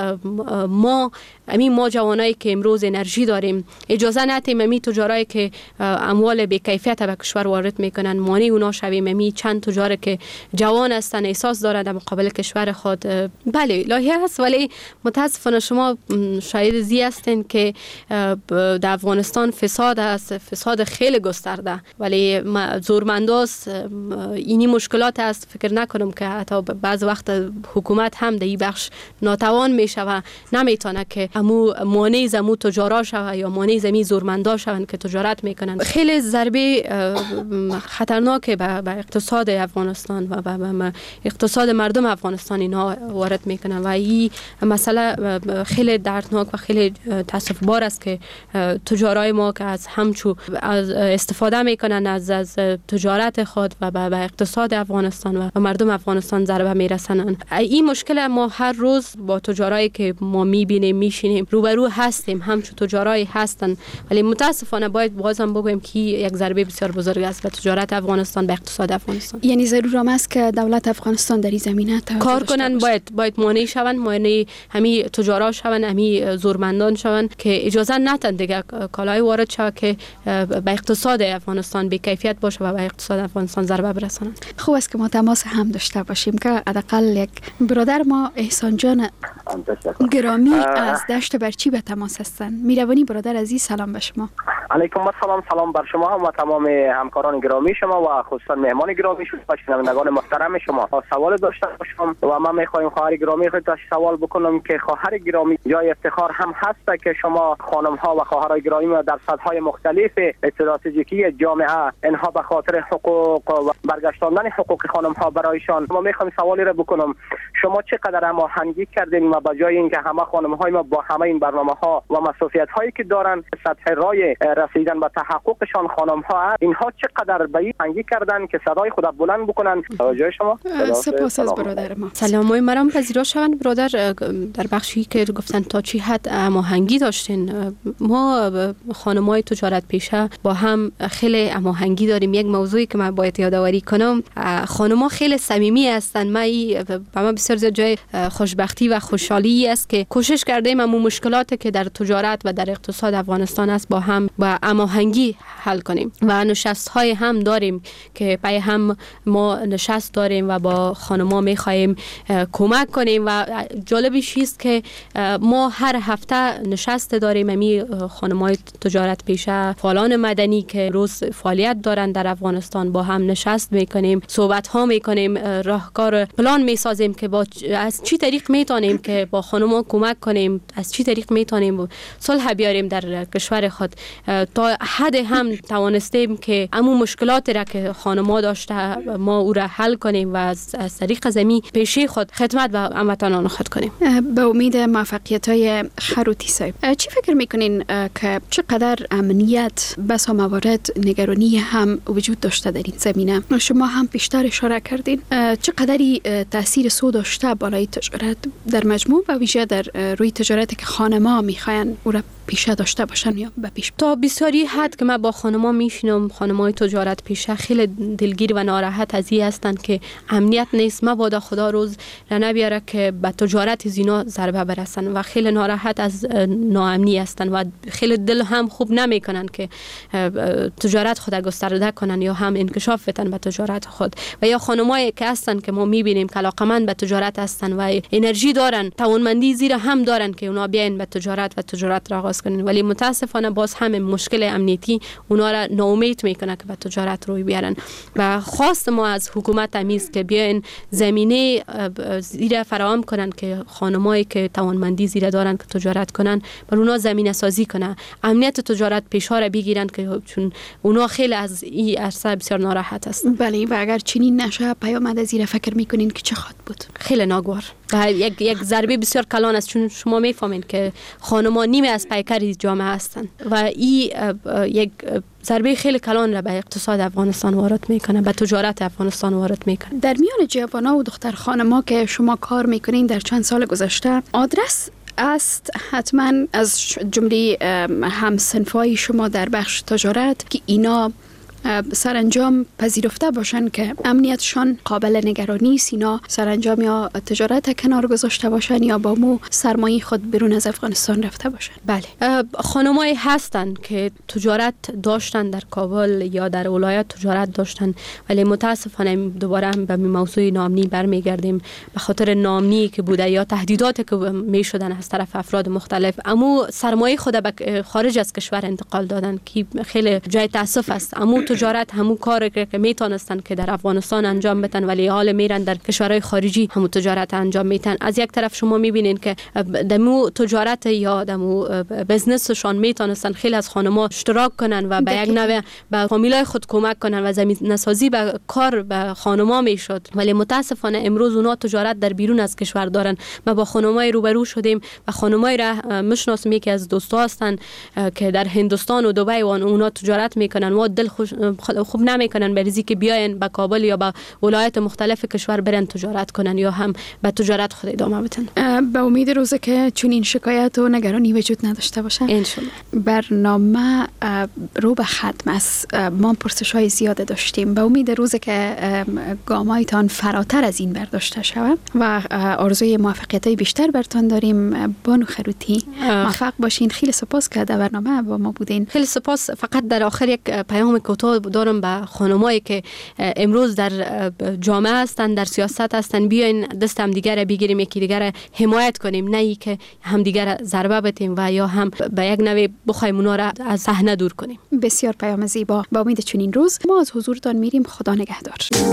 ما جوانایی که امروز انرژی داریم اجازه ندیم امی تجارایی که اموال بی کیفیت به کشور وارد میکنن مانع اونا شویم. امی چند تجار که جوان هستن، احساس دارن در مقابل کشور خود، بله لایحه هست، ولی متاسفانه شما شاهد زی هستین که در افغانستان فساد است، فساد خیلی گسترده، ولی زورمنداست. اینی مشکلات است. فکر نکنم که حتی بعض وقت حکومت هم در این بخش ناتوان میشه و نمیتونه که مانع زمو تجارا شوه یا مانع زمی زورمندا شون که تجارت میکنن. خیلی ضربه خطرناک به اقتصاد افغانستان و به اقتصاد مردم افغانستان اینا وارد میکنن و این مسئله خیلی دردناک و خیلی تاسف بار است که تجارای ما که از همچو استفاده میکنن از تجارت خود و به اقتصاد افغانستان و مردم افغانستان ضربه میرسنن. این مشکل ما هر روز با تجارایی که ما میبینیم میشینیم روبرو هستیم، همچون تجارایی هستن، ولی متاسفانه باید بازم بگویم که یک ضربه بسیار بزرگ است به تجارت افغانستان، به اقتصاد افغانستان. یعنی ضرور است که دولت افغانستان در این زمینه کار کنن، باید مانع شون، مانع همین تجارا شون، همین زورمندان شون که اجازه ندن دیگه کالای وارد شود که به اقتصاد افغانستان بی کیفیت باشه و به اقتصاد افغانستان ضربه برسونن. خوب است که ما تماس هم داشته باشیم که حداقل یک برادر ما احسان جان گرامی از دشت برچی به تماس هستن. میروانی برادر عزیز، سلام به شما. علیکم السلام. سلام بر شما هم و تمام همکاران گرامی شما و خصوصا مهمان گرامی شما و شنوندگان محترم شما. سوال داشته باشم و من میخوایم خواهر گرامی خودت سوال بکنم که خواهر گرامی جای افتخار هم هست که شما خانم ها و خواهرای گرامی در سطح‌های مختلف استراتژیکی جامعه اینها به خاطر حقوق و برگشتاندن حقوق خانم ها برایشان ما میخوایم سوالی را بکنم. شما چقدر هماهنگی کردین و به جای اینکه همه خانم های ما با همه این برنامه ها و مسئولیت هایی که دارن سطح رای رسیدن به تحققشان خانم ها اینها چقدر به این هماهنگی کردن که صدای خود بلند بکنن؟ توجه شما. سپاس از برادر ما. سلامای مرام پذیرا شوند برادر. در بخشی که گفتن تا چی حد هماهنگی داشتین، ما خانمای تجارت پیشه با هم خیلی هماهنگی داریم. یک موضوعی که من باید یادآوری کنم، خانم‌ها خیلی صمیمی هستن. ما بسیار زیاد جای خوشبختی و خوشحالی است که کوشش کردیم همون مشکلاتی که در تجارت و در اقتصاد افغانستان است با هم با هماهنگی حل کنیم و نشست‌های هم داریم که پای هم ما نشست داریم و با خانم‌ها می‌خوایم کمک کنیم و جالبی چیست که ما هر هفته نشست داریم امی خانم‌های تجارت پیشه، فعالان مدنی که روز فعالیت دارن در افغانستان با هم نشست میکنیم، صحبت‌ها میکنیم، راهکار پلان میسازیم که با از چی طریق میتونیم که با خانم‌ها کمک کنیم، از چی طریق میتونیم صلح بیاریم در کشور خود. تا حد هم توانستیم که همون مشکلاتی را که خانم‌ها داشته ما او را حل کنیم و از طریق زمین پیشی خود خدمت به هموطنان خود کنیم. به امید موفقیت‌های خروتی صاحب. چی فکر میکنین که چقدر امنیت بسا موارد نگرانی هم وجود داشته در این زمینه؟ شما هم پیشتر اشاره کردین چقدری تاثیر سو داشته بالای تجارت در مجموع و ویژه در روی تجارتی که خانم‌ها میخواین او را پیشه داشته باشن یا به پیش؟ تا بسیاری حد که من با خانم‌ها میشینم، خانم‌های تجارت پیشه خیلی دلگیر و ناراحت از این هستند که امنیت نیست. مبادا خدا روز را نبیاره که به تجارت زینا ضربه برسن و خیلی ناراحت از ناامنی هستند و خیلی دل هم خوب نمیکنن که تجارت خود گسترده کنن یا هم انکشاف بدن به تجارت خود. و یا خانمایی که هستن که ما میبینیم که علاقمند به تجارت هستن و انرژی دارن، توانمندی زیر هم دارن که اونا بیاین به تجارت و تجارت را آغاز باز کنن، ولی متاسفانه باز هم مشکل امنیتی اونا را ناامید میکنه که به تجارت روی بیارن و خواست ما از حکومت تمیز که بیاین زمینه زیر فراهم کنن که خانمایی که توانمندی زیر دارن که تجارت کنن بر اونا زمینه سازی کنه، امنیت تجارت پیش‌ها را بگیرن که چون اونا خیلی از این عرصه بسیار ناراحت هستن. بله و اگر چنین نشه پیامد زیر فکر میکنین که چه خواهد بود؟ خیلی ناگوار. یک ضربه بسیار کلان است چون شما میفهمین که خانم‌ها نیمه از پیکر جامعه هستند و این یک ضربه خیلی کلان را به اقتصاد افغانستان وارد میکنه، به تجارت افغانستان وارد میکنه. در میان جوانان و دختر خانم‌ها که شما کار میکنین در چند سال گذشته آدرس است حتما از جمله همسنفای شما در بخش تجارت که اینا سرانجام پذیرفته باشن که امنیتشان قابل نگرانی است، اینا سرانجام یا تجارت کنار گذاشته باشن یا با مو سرمایه خود بیرون از افغانستان رفته باشن. بله، خانمایی هستن که تجارت داشتن در کابل یا در ولایت تجارت داشتن، ولی متاسفانه دوباره هم به موضوع نامنی برمیگردیم. به خاطر نامنی که بوده یا تهدیدات که می شدن از طرف افراد مختلف، اما سرمایه خود به خارج از کشور انتقال دادن که خیلی جای تاسف است. اما تجارت همون کار که میتونستن که در افغانستان انجام بدن ولی حال میرن در کشورهای خارجی همون تجارت انجام میتن. از یک طرف شما میبینین که دمو تجارت یا دمو بزنسشان میتونستن خیلی از خانم‌ها اشتراک کنن و به یک نوع به فامیلای خود کمک کنن و زمینه سازی به کار به خانم‌ها میشد، ولی متاسفانه امروز اونا تجارت در بیرون از کشور دارن. ما با خانم‌های روبرو شدیم و خانم‌های را میشناسیم، یکی از دوستا هستن که در هندوستان و دبی و اونا تجارت میکنن و دل خوب نمیکنن بریزی که بیاین به کابل یا به ولایت مختلف کشور برن تجارت کنن یا هم به تجارت خود ادامه بدن. به امید روزی که چون این شکایت و نگرانی وجود نداشته باشه انشالله. برنامه رو به ختم است. ما پرسش‌های زیاده داشتیم. به امید روزی که گامایتان فراتر از این برداشته شود و آرزوی موفقیت‌های بیشتر برتان داریم. بانو خروتی موفق باشین. خیلی سپاس که در برنامه با ما بودین. خیلی سپاس. فقط در آخر یک پیام کوتاه دارم به خانمایی که امروز در جامعه هستن، در سیاست هستن، بیاین دست هم دیگر بگیریم، یکی دیگر حمایت کنیم، نه ای که هم دیگر ضربه بدیم و یا هم به یک نوع بخوایم اونا را از صحنه دور کنیم. بسیار پیام زیبا. با امید چنین روز ما از حضورتان میریم. خدا نگهدار.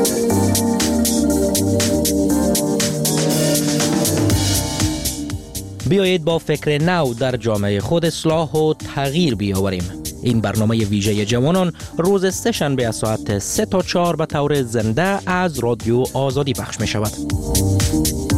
بیایید با فکر نو در جامعه خود اصلاح و تغییر بیاوریم. این برنامه ویژه جوانان روز سه شنبه از ساعت 3 تا 4 به طور زنده از رادیو آزادی پخش می شود.